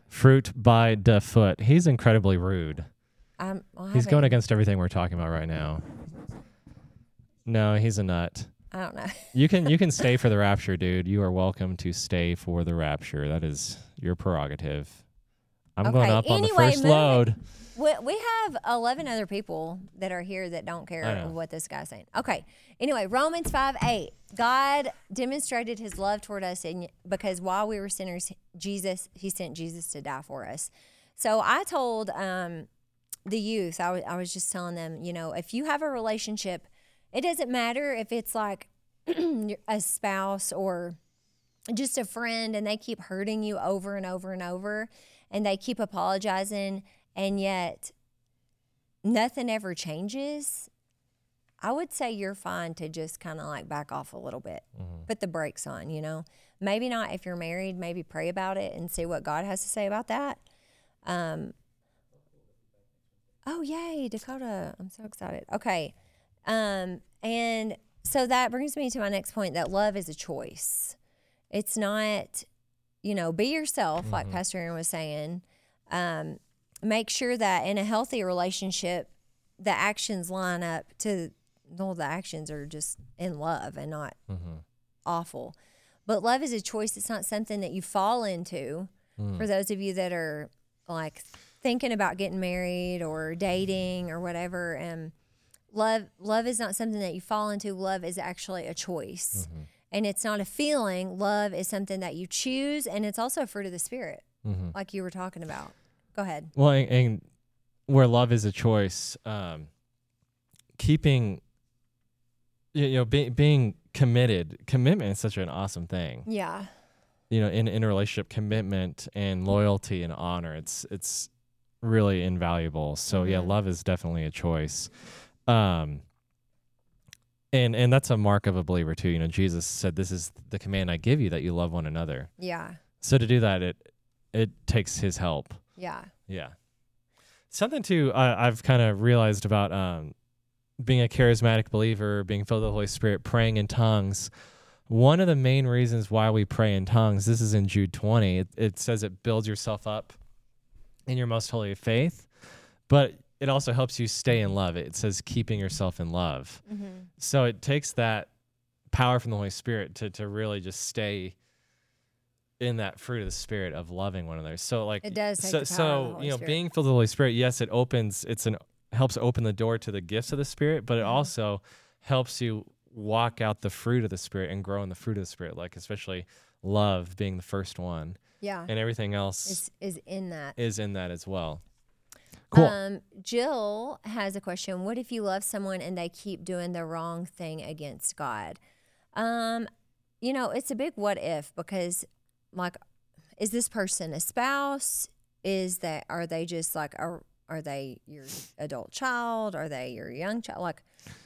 Fruit by the foot. He's incredibly rude. Um, well, I He's going haven't- against everything we're talking about right now. No, he's a nut. I don't know. You can you can stay for the rapture, dude. You are welcome to stay for the rapture. That is your prerogative. I'm Okay, going up on the anyway, first moving- load. We, we have eleven other people that are here that don't I care know. what this guy's saying. Okay. Anyway, Romans five eight. God demonstrated his love toward us in, because while we were sinners, Jesus, he sent Jesus to die for us. So I told um, the youth, I was- I was just telling them, you know, if you have a relationship, it doesn't matter if it's like a spouse or just a friend and they keep hurting you over and over and over and they keep apologizing and yet nothing ever changes. I would say you're fine to just kind of like back off a little bit, Mm-hmm. put the brakes on, you know. Maybe not if you're married, maybe pray about it and see what God has to say about that. Um, oh, yay, Dakota. I'm so excited. Okay. Um, and so that brings me to my next point, that love is a choice. It's not, you know, be yourself, Mm-hmm. like Pastor Aaron was saying. Um, make sure that in a healthy relationship, the actions line up to, well, the actions are just in love and not Mm-hmm. awful. But love is a choice. It's not something that you fall into. Mm. For those of you that are like thinking about getting married or dating or whatever, and love love is not something that you fall into. Love is actually a choice. Mm-hmm. And it's not a feeling. Love is something that you choose, and it's also a fruit of the Spirit, Mm-hmm. like you were talking about. Go ahead. Well, and, and where love is a choice, um, keeping, you you know, be, being committed. Commitment is such an awesome thing. Yeah. You know, in in a relationship, commitment and loyalty and honor. It's it's really invaluable. So yeah, Mhm. love is definitely a choice. Um, and and that's a mark of a believer too. You know, Jesus said, "This is the command I give you, that you love one another." Yeah. So to do that, it it takes His help. Yeah. Yeah. Something too I, I've kind of realized about um, being a charismatic believer, being filled with the Holy Spirit, praying in tongues. One of the main reasons why we pray in tongues, this is in Jude twenty, it, it says it builds yourself up in your most holy faith, but it also helps you stay in love. It says keeping yourself in love. Mm-hmm. So it takes that power from the Holy Spirit to to really just stay in that fruit of the Spirit of loving one another. So like It does take so the power so of the Holy you know, Spirit. being filled with the Holy Spirit, yes, it opens it's an helps open the door to the gifts of the Spirit, but it Mhm. also helps you walk out the fruit of the Spirit and grow in the fruit of the Spirit, like especially love being the first one, Yeah. and everything else Is is in that. is in that as well. Cool. Um, Jill has a question. What if you love someone and they keep doing the wrong thing against God? Um, you know, it's a big what if, because like, is this person a spouse? Is that, are they just like, are, are they your adult child? Are they your young child? Like,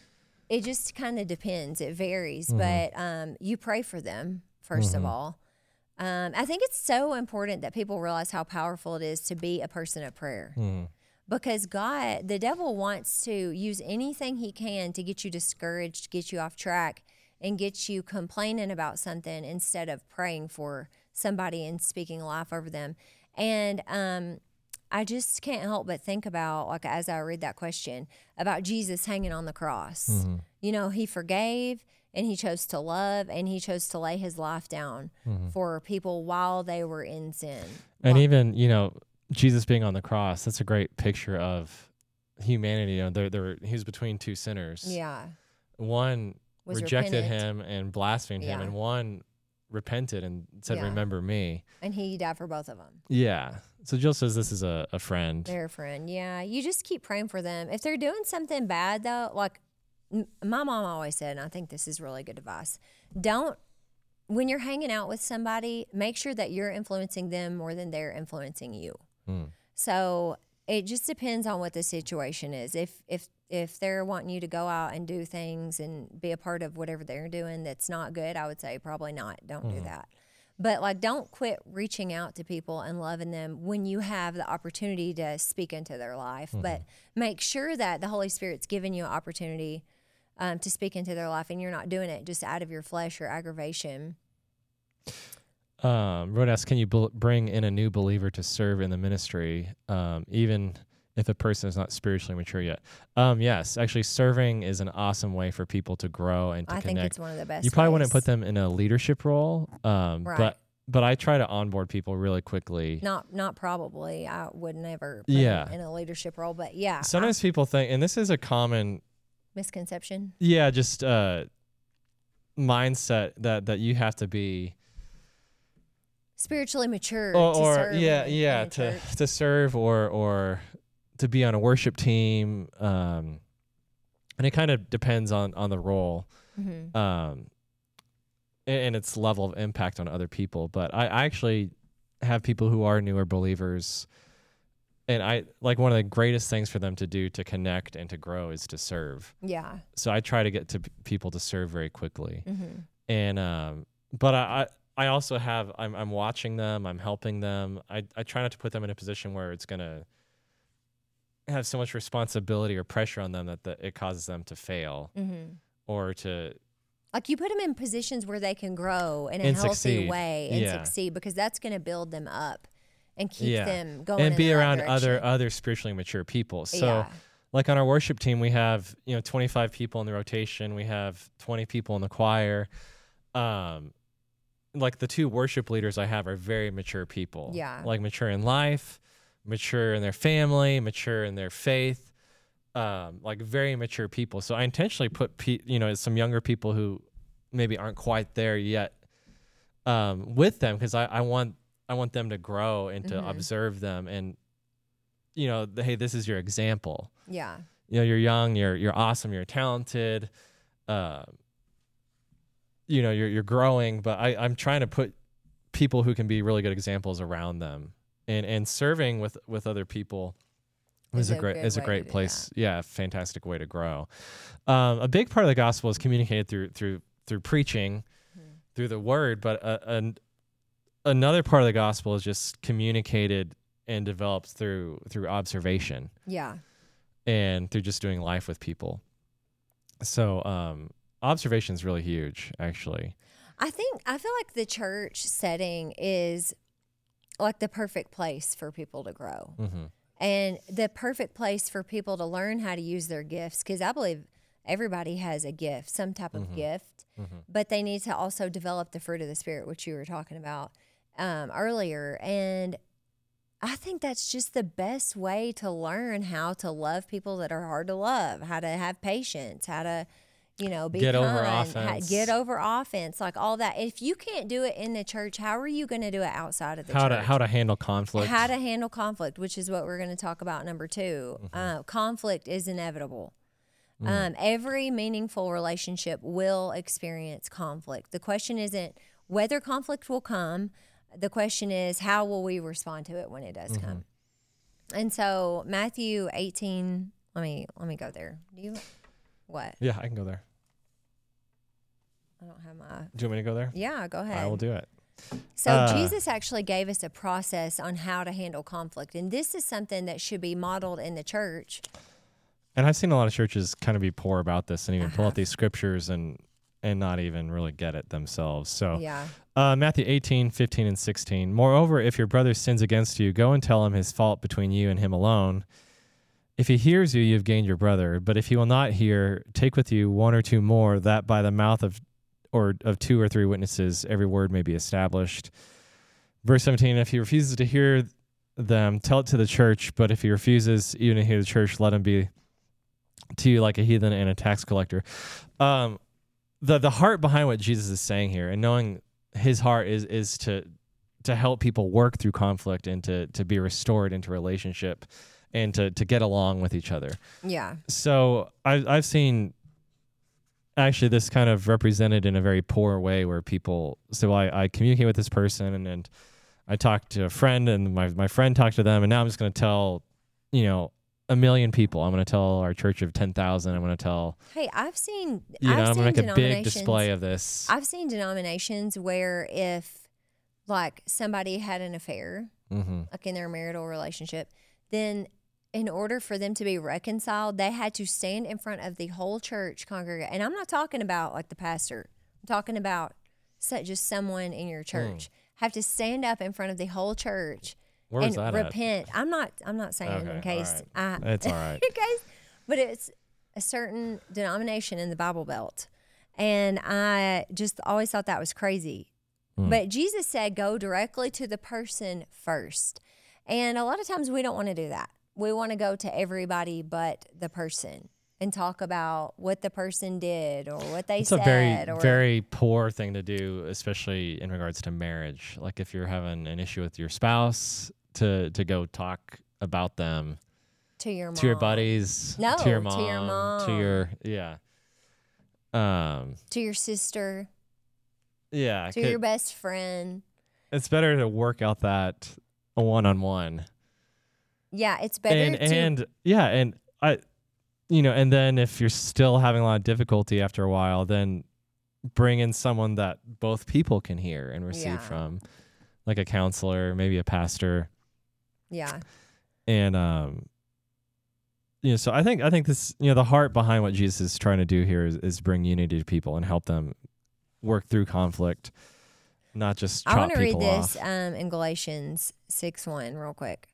it just kind of depends. It varies, Mhm. but um, you pray for them, first of Mhm. all. Um, I think it's so important that people realize how powerful it is to be a person of prayer. Mhm. Because God, the devil wants to use anything he can to get you discouraged, get you off track, and get you complaining about something instead of praying for somebody and speaking life over them. And um, I just can't help but think about, like, as I read that question, about Jesus hanging on the cross. Mhm. You know, he forgave and he chose to love and he chose to lay his life down Mhm. for people while they were in sin. And While- even, you know, Jesus being on the cross, that's a great picture of humanity. You know, there, there, he was between two sinners. yeah. One Was rejected repentant. him and blasphemed him, Yeah. and one repented and said, Yeah. "Remember me." And he died for both of them. Yeah. So Jill says this is a, a friend. They're a friend. Yeah. You just keep praying for them. If they're doing something bad, though, like m- my mom always said, and I think this is really good advice, don't, when you're hanging out with somebody, make sure that you're influencing them more than they're influencing you. Mm. So it just depends on what the situation is. If if if they're wanting you to go out and do things and be a part of whatever they're doing that's not good, I would say probably not. Don't do Mhm. that. But like, don't quit reaching out to people and loving them when you have the opportunity to speak into their life. But make sure that the Holy Spirit's giving you an opportunity um, to speak into their life, and you're not doing it just out of your flesh or aggravation. Um, Rod asks, can you bel bring in a new believer to serve in the ministry, um, even if a person is not spiritually mature yet? Um, yes, actually, serving is an awesome way for people to grow and to I connect. think it's one of the best You probably ways. wouldn't put them in a leadership role, um, Right. but but I try to onboard people really quickly. Not not probably. I would never put Yeah. them in a leadership role, but yeah. Sometimes people think, and this is a common, misconception. yeah, just uh, mindset that that you have to be. Spiritually mature or, to or serve yeah in, yeah in a to church. to serve or or to be on a worship team, um and it kind of depends on on the role, Mm-hmm. um and, and its level of impact on other people. But I, I actually have people who are newer believers, and I like one of the greatest things for them to do to connect and to grow is to serve. Yeah. So I try to get to p- people to serve very quickly. Mm-hmm. And um but I, I I also have I'm I'm watching them, I'm helping them. I I try not to put them in a position where it's gonna have so much responsibility or pressure on them that the, it causes them to fail Mm-hmm. or to Like you put them in positions where they can grow in a And healthy succeed. way and Yeah. succeed, because that's going to build them up and keep Yeah. them going and in be the right around direction. other other spiritually mature people. So yeah. like on our worship team, we have, you know, twenty-five people in the rotation. We have twenty people in the choir. Um, like the two worship leaders I have are very mature people. Yeah. Like mature in life, mature in their family, mature in their faith. Um, like very mature people. So I intentionally put, pe- you know, some younger people who maybe aren't quite there yet, um, with them, because I, I want I want them to grow and to Mhm. observe them and, you know, the, hey, this is your example. Yeah. You know, you're young, you're you're awesome, you're talented, uh, you know, you're you're growing. But I, I'm trying to put people who can be really good examples around them, and and serving with with other people is Is a a great good is a way to great do place. Yeah, fantastic way to grow. Um, a big part of the gospel is communicated through through through preaching, Mhm. through the word. But uh, an, another part of the gospel is just communicated and developed through through observation Yeah. and through just doing life with people. So um, observation is really huge, actually. I think I feel like the church setting is like the perfect place for people to grow. Mm-hmm. And the perfect place for people to learn how to use their gifts, because I believe everybody has a gift, some type of Mhm. gift, Mm-hmm. but they need to also develop the fruit of the Spirit, which you were talking about um, earlier. And I think that's just the best way to learn how to love people that are hard to love, how to have patience, how to, you know, be Get over kind, how- offense. get over offense, like all that. If you can't do it in the church, how are you going to do it outside of the How church? to how to handle conflict. How to handle conflict, which is what we're going to talk about number two. Mm-hmm. Uh, conflict is inevitable. Mm. Um, every meaningful relationship will experience conflict. The question isn't whether conflict will come. The question is, how will we respond to it when it does Mm-hmm. come? And so Matthew eighteen, let me let me go there. Do you what? Yeah, I can go there. I don't have my Do you want me to go there? Yeah, go ahead. I will do it. So Uh, Jesus actually gave us a process on how to handle conflict. And this is something that should be modeled in the church. And I've seen a lot of churches kind of be poor about this and even pull I out these scriptures and and not even really get it themselves. So Yeah. uh, Matthew eighteen, fifteen, and sixteen. Moreover, if your brother sins against you, go and tell him his fault between you and him alone. If he hears you, you have gained your brother. But if he will not hear, take with you one or two more, that by the mouth of or of two or three witnesses every word may be established. Verse seventeen, if he refuses to hear them, tell it to the church. But if he refuses even to hear the church, let him be to you like a heathen and a tax collector. Um, the the heart behind what Jesus is saying here, and knowing his heart is is to to help people work through conflict and to to be restored into relationship and to to get along with each other. Yeah. So I've I've seen actually this kind of represented in a very poor way where people so I, I communicate with this person and, and I talk to a friend and my my friend talked to them and now I'm just gonna tell, you know, a million people. I'm gonna tell our church of ten thousand, I'm gonna tell Hey, I've seen you know, I've I'm seen gonna make a big denominations- display of this. I've seen denominations where if like somebody had an affair, Mm-hmm. like in their marital relationship, then in order for them to be reconciled, they had to stand in front of the whole church congregation. And I'm not talking about like the pastor. I'm talking about so- just someone in your church. have to stand up in front of the whole church Where was and that at? repent. I'm not. I'm not saying Okay, in case all right. I. It's all right. in case, but it's a certain denomination in the Bible Belt, and I just always thought that was crazy. Hmm. But Jesus said, "Go directly to the person first," and a lot of times we don't want to do that. We want to go to everybody but the person and talk about what the person did or what they It's said. a very, or, very poor thing to do, especially in regards to marriage. Like if you're having an issue with your spouse, to to go talk about them to your mom. to your buddies, No, to your to mom, your mom. to your yeah, um, to your sister, yeah. to could- your best friend. it's better to work out that one on one. Yeah, it's better And to and yeah, and I, you know, and then if you're still having a lot of difficulty after a while, then bring in someone that both people can hear and receive Yeah. from, like a counselor, maybe a pastor. yeah. And um you know, so I think I think this, you know, the heart behind what Jesus is trying to do here is, is bring unity to people and help them work through conflict, not just chop I want to read people this off. um, in Galatians six one real quick.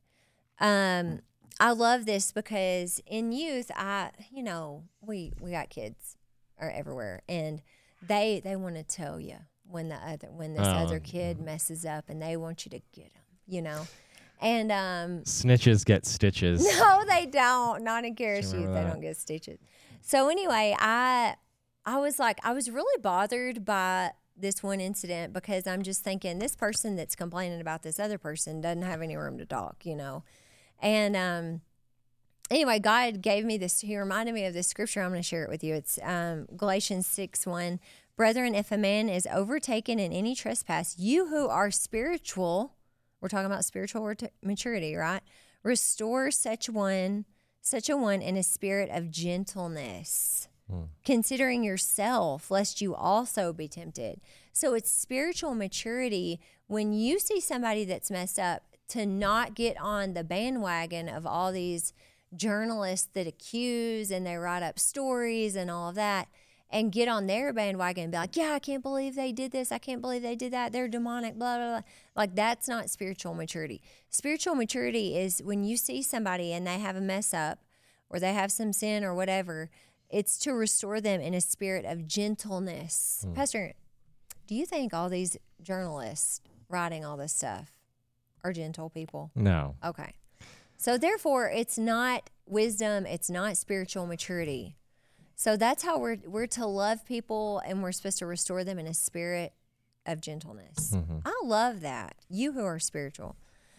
Um, I love this because in youth, I you know we we got kids are everywhere, and they they want to tell you when the other when this Oh, other kid messes up, and they want you to get them, you know. And um, Snitches get stitches. no, they don't. Not in Karis remember Youth. They that? don't get stitches. So anyway, I I was like, I was really bothered by this one incident because I'm just thinking this person that's complaining about this other person doesn't have any room to talk, you know. And um, anyway, God gave me this. He reminded me of this scripture. I'm going to share it with you. It's um, Galatians six one. Brethren, if a man is overtaken in any trespass, you who are spiritual, we're talking about spiritual ret- maturity, right? Restore such one, such a one in a spirit of gentleness, Hmm. considering yourself, lest you also be tempted. So it's spiritual maturity when you see somebody that's messed up to not get on the bandwagon of all these journalists that accuse and they write up stories and all of that, and get on their bandwagon and be like, yeah, I can't believe they did this. I can't believe they did that. They're demonic, blah, blah, blah. Like, that's not spiritual maturity. Spiritual maturity is when you see somebody and they have a mess up or they have some sin or whatever, it's to restore them in a spirit of gentleness. Hmm. Pastor, do you think all these journalists writing all this stuff are gentle people? No. Okay. So therefore, it's not wisdom. It's not spiritual maturity. So that's how we're we're to love people, and we're supposed to restore them in a spirit of gentleness. Mhm. I love that. You who are spiritual.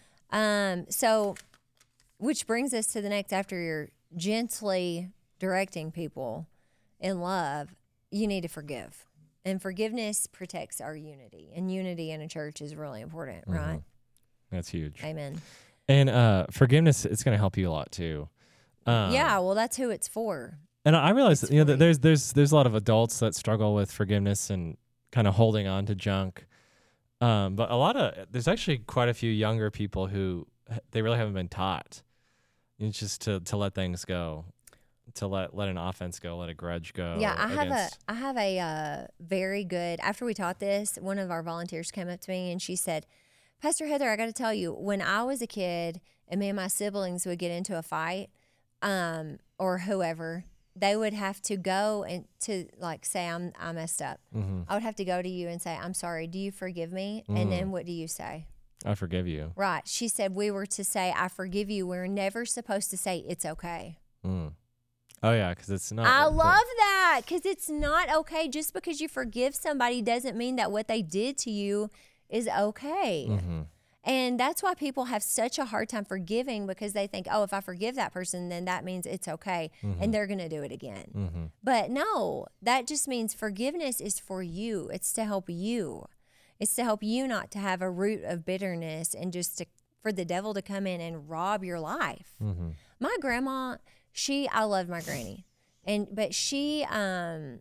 Um, so, which brings us to the next. After you're gently directing people in love, you need to forgive, and forgiveness protects our unity. And unity in a church is really important, Mhm. right? That's huge. Amen. And uh, forgiveness, it's going to help you a lot too. Um, yeah. Well, that's who it's for. And I realize, It's that, you know, for that there's there's there's a lot of adults that struggle with forgiveness and kind of holding on to junk. Um, but a lot of there's actually quite a few younger people who h- they really haven't been taught. It's just to to let things go, to let let an offense go, let a grudge go. Yeah, I have against- a I have a uh, very good. After we taught this, one of our volunteers came up to me and she said, "Pastor Heather, I got to tell you, when I was a kid and me and my siblings would get into a fight, um, or whoever, they would have to go and to like say I'm I messed up. Mhm. I would have to go to you and say I'm sorry. Do you forgive me? And then what do you say? I forgive you. Right? She said we were to say I forgive you. We're never supposed to say it's okay. Mm. Oh yeah, because it's not. I the- love that because it's not okay. Just because you forgive somebody doesn't mean that what they did to you is okay. Mhm. And that's why people have such a hard time forgiving because they think, oh, if I forgive that person, then that means it's okay and they're going to do it again. Mhm. But no, that just means forgiveness is for you. It's to help you. It's to help you not to have a root of bitterness and just to, for the devil to come in and rob your life. Mhm. My grandma, she, I loved my granny, and but she, um,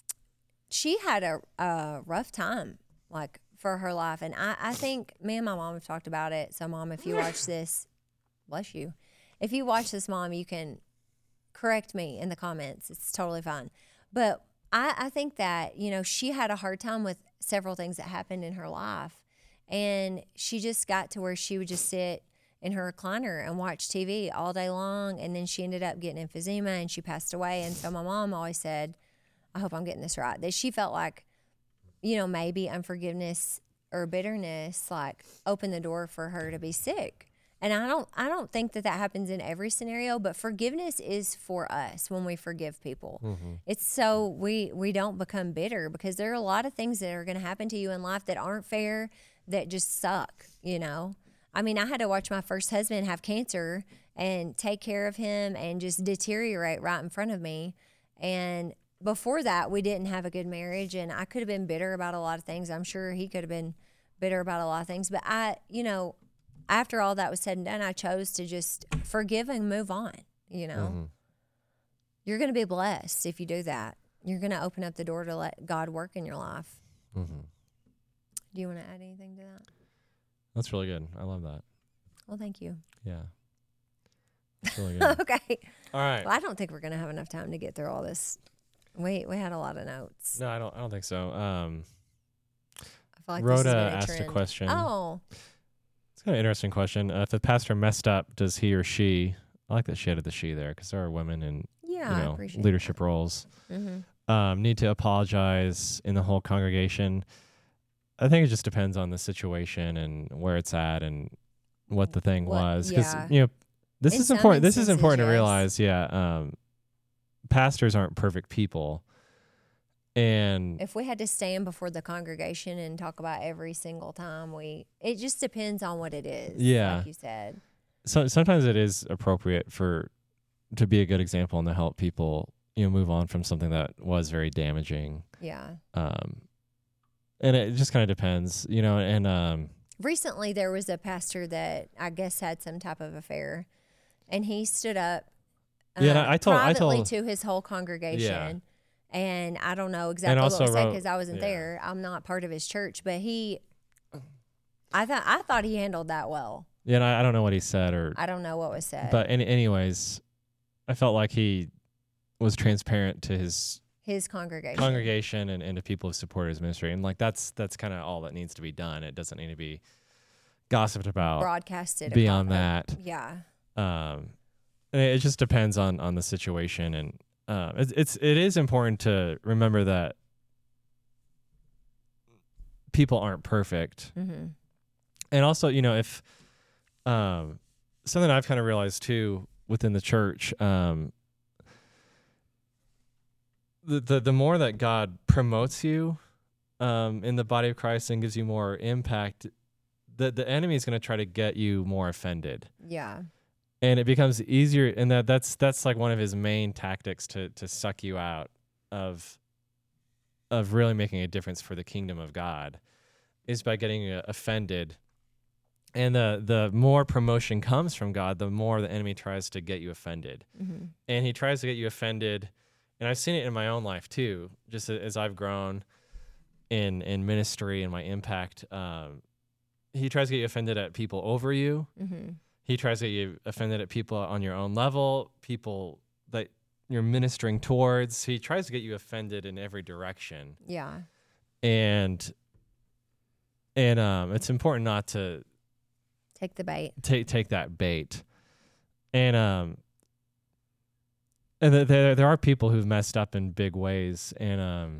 she had a, a rough time, like for her life, and I, I think me and my mom have talked about it. So, mom, if you watch this, bless you. If you watch this, mom, you can correct me in the comments. It's totally fine. But I, I think that you know she had a hard time with several things that happened in her life, And she just got to where she would just sit in her recliner and watch T V all day long. And then she ended up getting emphysema and she passed away. And so my mom always said, I hope I'm getting this right, that she felt like, you know, maybe unforgiveness or bitterness like opened the door for her to be sick. And I don't I don't think that that happens in every scenario, but forgiveness is for us when we forgive people. Mm-hmm. It's so we we don't become bitter, because there are a lot of things that are going to happen to you in life that aren't fair, that just suck, you know. I mean, I had to watch my first husband have cancer and take care of him and just deteriorate right in front of me. And before that, we didn't have a good marriage, and I could have been bitter about a lot of things. I'm sure he could have been bitter about a lot of things, but I, you know, after all that was said and done, I chose to just forgive and move on, you know. Mm-hmm. You're going to be blessed if you do that. You're going to open up the door to let God work in your life. Mm-hmm. Do you want to add anything to that? That's really good. I love that. Well, thank you. Yeah. That's really good. Okay. All right. Well, I don't think we're going to have enough time to get through all this. We we had a lot of notes. No, I don't I don't think so. Um, I feel like Rhoda this has asked been a, a question. Oh. It's kind of an interesting question. Uh, if the pastor messed up, does he or she, I like that she added the she there, because there are women in yeah, you know, leadership that. roles, mm-hmm. um, need to apologize in the whole congregation? I think it just depends on the situation and where it's at and what the thing what, was. Because, yeah. you know, this in is important. This is important yes. to realize. Yeah. Um, pastors aren't perfect people. And if we had to stand before the congregation and talk about every single time we, it just depends on what it is. Yeah. Like you said. So sometimes it is appropriate for, to be a good example and to help people, you know, move on from something that was very damaging. Yeah. Um, and it just kind of depends, you know, and, um, recently there was a pastor that I guess had some type of affair, and he stood up uh, yeah, I told, privately I told, to his whole congregation. Yeah. And I don't know exactly what was said because I wasn't yeah. there. I'm not part of his church, but he, I thought I thought he handled that well. Yeah, and I, I don't know what he said, or I don't know what was said. But any, anyways, I felt like he was transparent to his his congregation, congregation, and, and to people who support his ministry, and like that's that's kind of all that needs to be done. It doesn't need to be gossiped about, broadcasted beyond about, that. Yeah. Um, and it, it just depends on on the situation, and uh, it's it's it is important to remember that people aren't perfect, mm-hmm. and also, you know, if um, something I've kind of realized too within the church, um, the, the the more that God promotes you um, in the body of Christ and gives you more impact, the the enemy is going to try to get you more offended. Yeah. And it becomes easier, and that that's that's like one of his main tactics to to suck you out of of really making a difference for the kingdom of God, is by getting you offended. And the the more promotion comes from God, the more the enemy tries to get you offended. Mm-hmm. And he tries to get you offended, and I've seen it in my own life too, just as I've grown in in ministry and my impact. Um, he tries to get you offended at people over you. Mm-hmm. He tries to get you offended at people on your own level, people that you're ministering towards. He tries to get you offended in every direction. Yeah. And and um, it's important not to take the bait. Take take that bait. And um and th- there there are people who've messed up in big ways, and um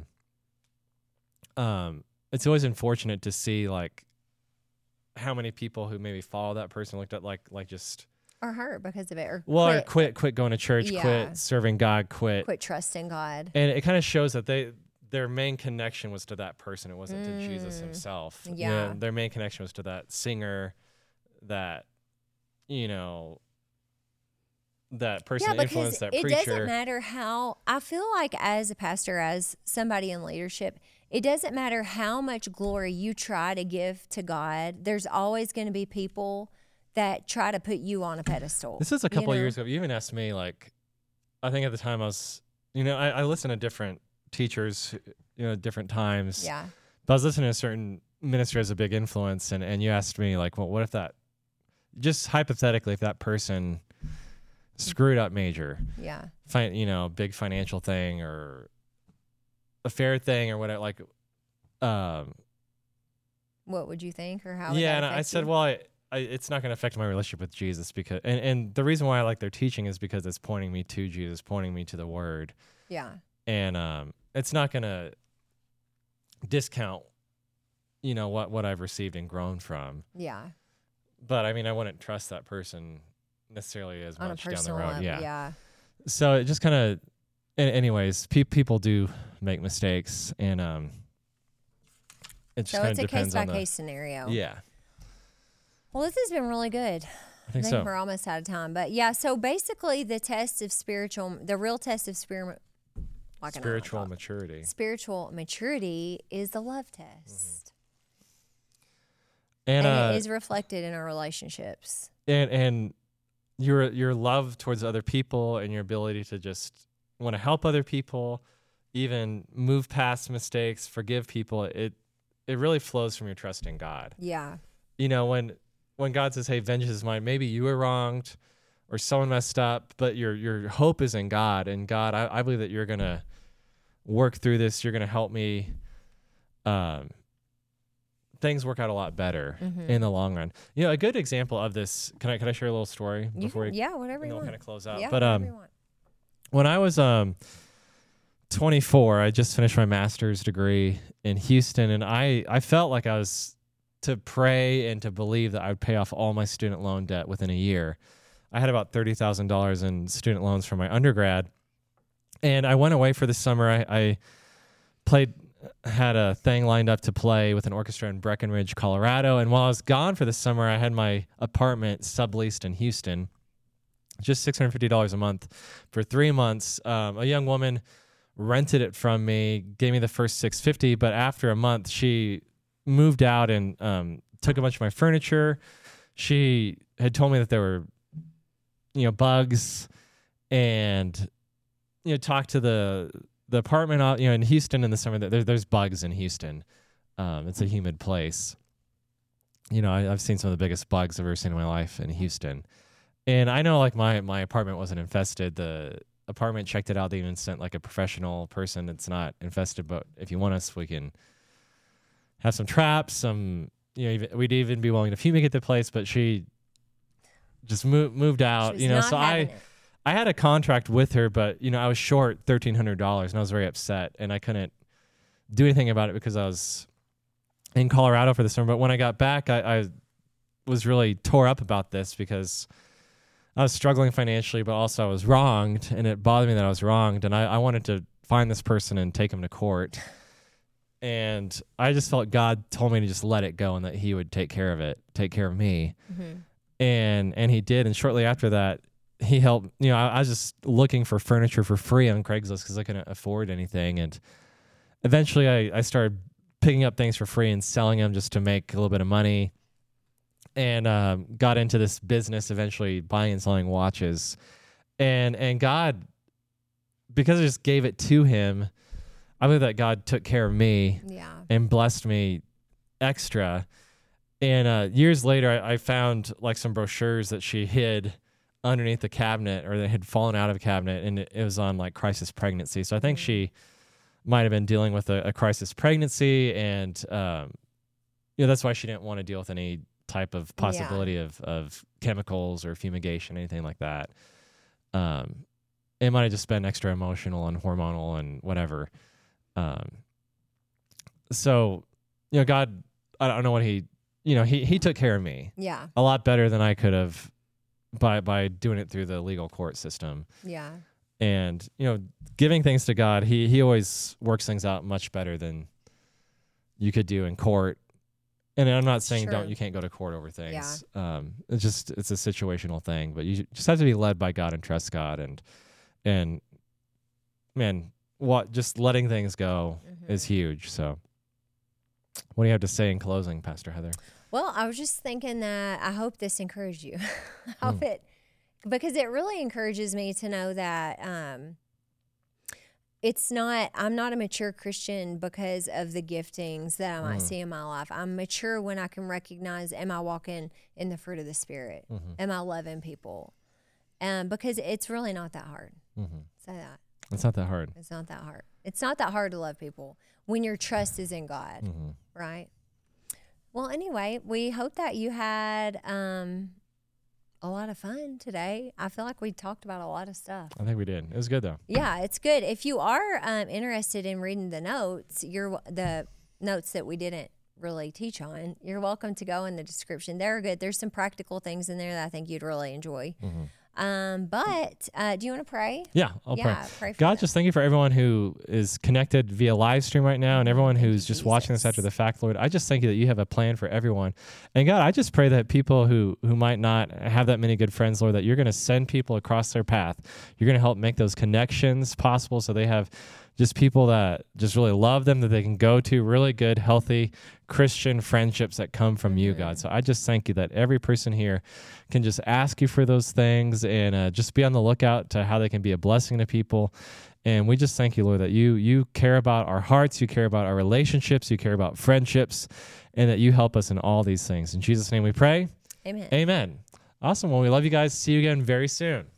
um it's always unfortunate to see like how many people who maybe follow that person looked at like like just or hurt because of it, or well quit, or quit quit going to church, yeah. quit serving God, quit quit trusting God, and it kind of shows that they their main connection was to that person. It wasn't mm. to Jesus himself. Yeah, you know, their main connection was to that singer, that you know, that person yeah, influenced that it preacher. It doesn't matter how. I feel like as a pastor, as somebody in leadership, it doesn't matter how much glory you try to give to God. There's always going to be people that try to put you on a pedestal. This is a couple you know? of years ago. You even asked me, like, I think at the time I was, you know, I, I listened to different teachers, you know, different times. Yeah. But I was listening to a certain minister as a big influence, and, and you asked me, like, well, what if that, just hypothetically, if that person screwed up major, yeah, fi- you know, big financial thing or affair thing or whatever, like, um, what would you think, or how? Would Yeah, that and I affect said, you? well, I, I, it's not going to affect my relationship with Jesus because, and, and the reason why I like their teaching is because it's pointing me to Jesus, pointing me to the Word, Yeah. and um, it's not going to discount, you know, what what I've received and grown from. Yeah. But I mean, I wouldn't trust that person necessarily as On a much down the personal road. level. Yeah. Yeah. So it just kind of, anyways, pe- people do make mistakes, and um, it just So kind it's of a case depends by on the. case scenario. Yeah, Well, this has been really good. I think I think so. we're almost out of time, but yeah. So basically, the test of spiritual, the real test of spirit, Spiritual maturity. spiritual maturity is the love test, And, and, uh, it is reflected in our relationships. and and your your love towards other people and your ability to just want to help other people, even move past mistakes, forgive people. It it really flows from your trust in God. Yeah. You know, when when God says, "Hey, vengeance is mine," maybe you were wronged or someone messed up, but your your hope is in God. And God, I, I believe that you're gonna work through this. You're gonna help me. Um, things work out a lot better Mhm. in the long run. You know, a good example of this. Can I can I share a little story You before can, we? yeah, whatever And you then we'll want. kind of close out. Yeah, but whatever um, you want. when I was um twenty-four, I just finished my master's degree in Houston, and I I felt like I was to pray and to believe that I would pay off all my student loan debt within a year. I had about thirty thousand dollars in student loans from my undergrad, and I went away for the summer. I, I played, had a thing lined up to play with an orchestra in Breckenridge, Colorado. And while I was gone for the summer, I had my apartment subleased in Houston, just six hundred fifty dollars a month for three months. Um, a young woman rented it from me, gave me the first six hundred fifty dollars, but after a month, she moved out and um, took a bunch of my furniture. She had told me that there were, you know, bugs, and you know, talked to the the apartment, uh, you know, in Houston in the summer. There, there's bugs in Houston. Um, it's a humid place. You know, I, I've seen some of the biggest bugs I've ever seen in my life in Houston. And I know, like, my my apartment wasn't infested. The apartment checked it out. They even sent like a professional person. It's not infested, but if you want us, we can have some traps. Some, you know, even, we'd even be willing to fumigate the place. But she just moved moved She out. was You know, not so I. having it. I had a contract with her, but you know, I was short thirteen hundred dollars, and I was very upset, and I couldn't do anything about it because I was in Colorado for the summer. But when I got back, I, I was really tore up about this because I was struggling financially, but also I was wronged, and it bothered me that I was wronged, and I, I wanted to find this person and take him to court. And I just felt God told me to just let it go and that he would take care of it, take care of me. Mhm. And and he did. And shortly after that, he helped. You know, I, I was just looking for furniture for free on Craigslist because I couldn't afford anything. And eventually I, I started picking up things for free and selling them just to make a little bit of money. And um, got into this business, eventually buying and selling watches. And and God, because I just gave it to him, I believe that God took care of me Yeah. and blessed me extra. And uh, years later, I, I found like some brochures that she hid underneath the cabinet, or they had fallen out of a cabinet, and it, it was on like crisis pregnancy. So I think Mhm. she might have been dealing with a, a crisis pregnancy, and um, you know, that's why she didn't want to deal with any type of possibility of of chemicals or fumigation, anything like that. Um, it might have just been extra emotional and hormonal and whatever. Um, so, you know, God, I don't know what he, you know, he, he took care of me Yeah. a lot better than I could have by, by doing it through the legal court system. Yeah. And, you know, giving things to God, he, he always works things out much better than you could do in court. And I'm not saying don't, True. you can't go to court over things. Um, it's just, it's a situational thing, but you just have to be led by God and trust God. And, and man, what, just letting things go Mhm. is huge. So what do you have to say in closing, Pastor Heather? Well, I was just thinking that I hope this encouraged you. I hope Mm. it, because it really encourages me to know that um, it's not, I'm not a mature Christian because of the giftings that I might Mm. see in my life. I'm mature when I can recognize, am I walking in the fruit of the Spirit? Mm-hmm. Am I loving people? Um, because it's really not that hard. Mm-hmm. Say that. It's not that hard. It's not that hard. It's not that hard to love people when your trust is in God, Mm-hmm. right? Well, anyway, we hope that you had um, a lot of fun today. I feel like we talked about a lot of stuff. I think we did. It was good though. Yeah, it's good. If you are um, interested in reading the notes, you're the notes that we didn't really teach on, you're welcome to go in the description. They're good. There's some practical things in there that I think you'd really enjoy. Mm-hmm. Um, but uh, do you want to pray? Yeah, I'll yeah, pray. pray for God, them. just thank you for everyone who is connected via live stream right now and everyone Thank who's you, just Jesus. watching this after the fact, Lord. I just thank you that you have a plan for everyone. And God, I just pray that people who, who might not have that many good friends, Lord, that you're going to send people across their path. You're going to help make those connections possible so they have just people that just really love them, that they can go to, really good, healthy Christian friendships that come from mm-hmm. you, God. So I just thank you that every person here can just ask you for those things and uh, just be on the lookout to how they can be a blessing to people. And we just thank you, Lord, that you you care about our hearts, you care about our relationships, you care about friendships, and that you help us in all these things. In Jesus' name we pray. Amen. Amen. Awesome. Well, we love you guys. See you again very soon.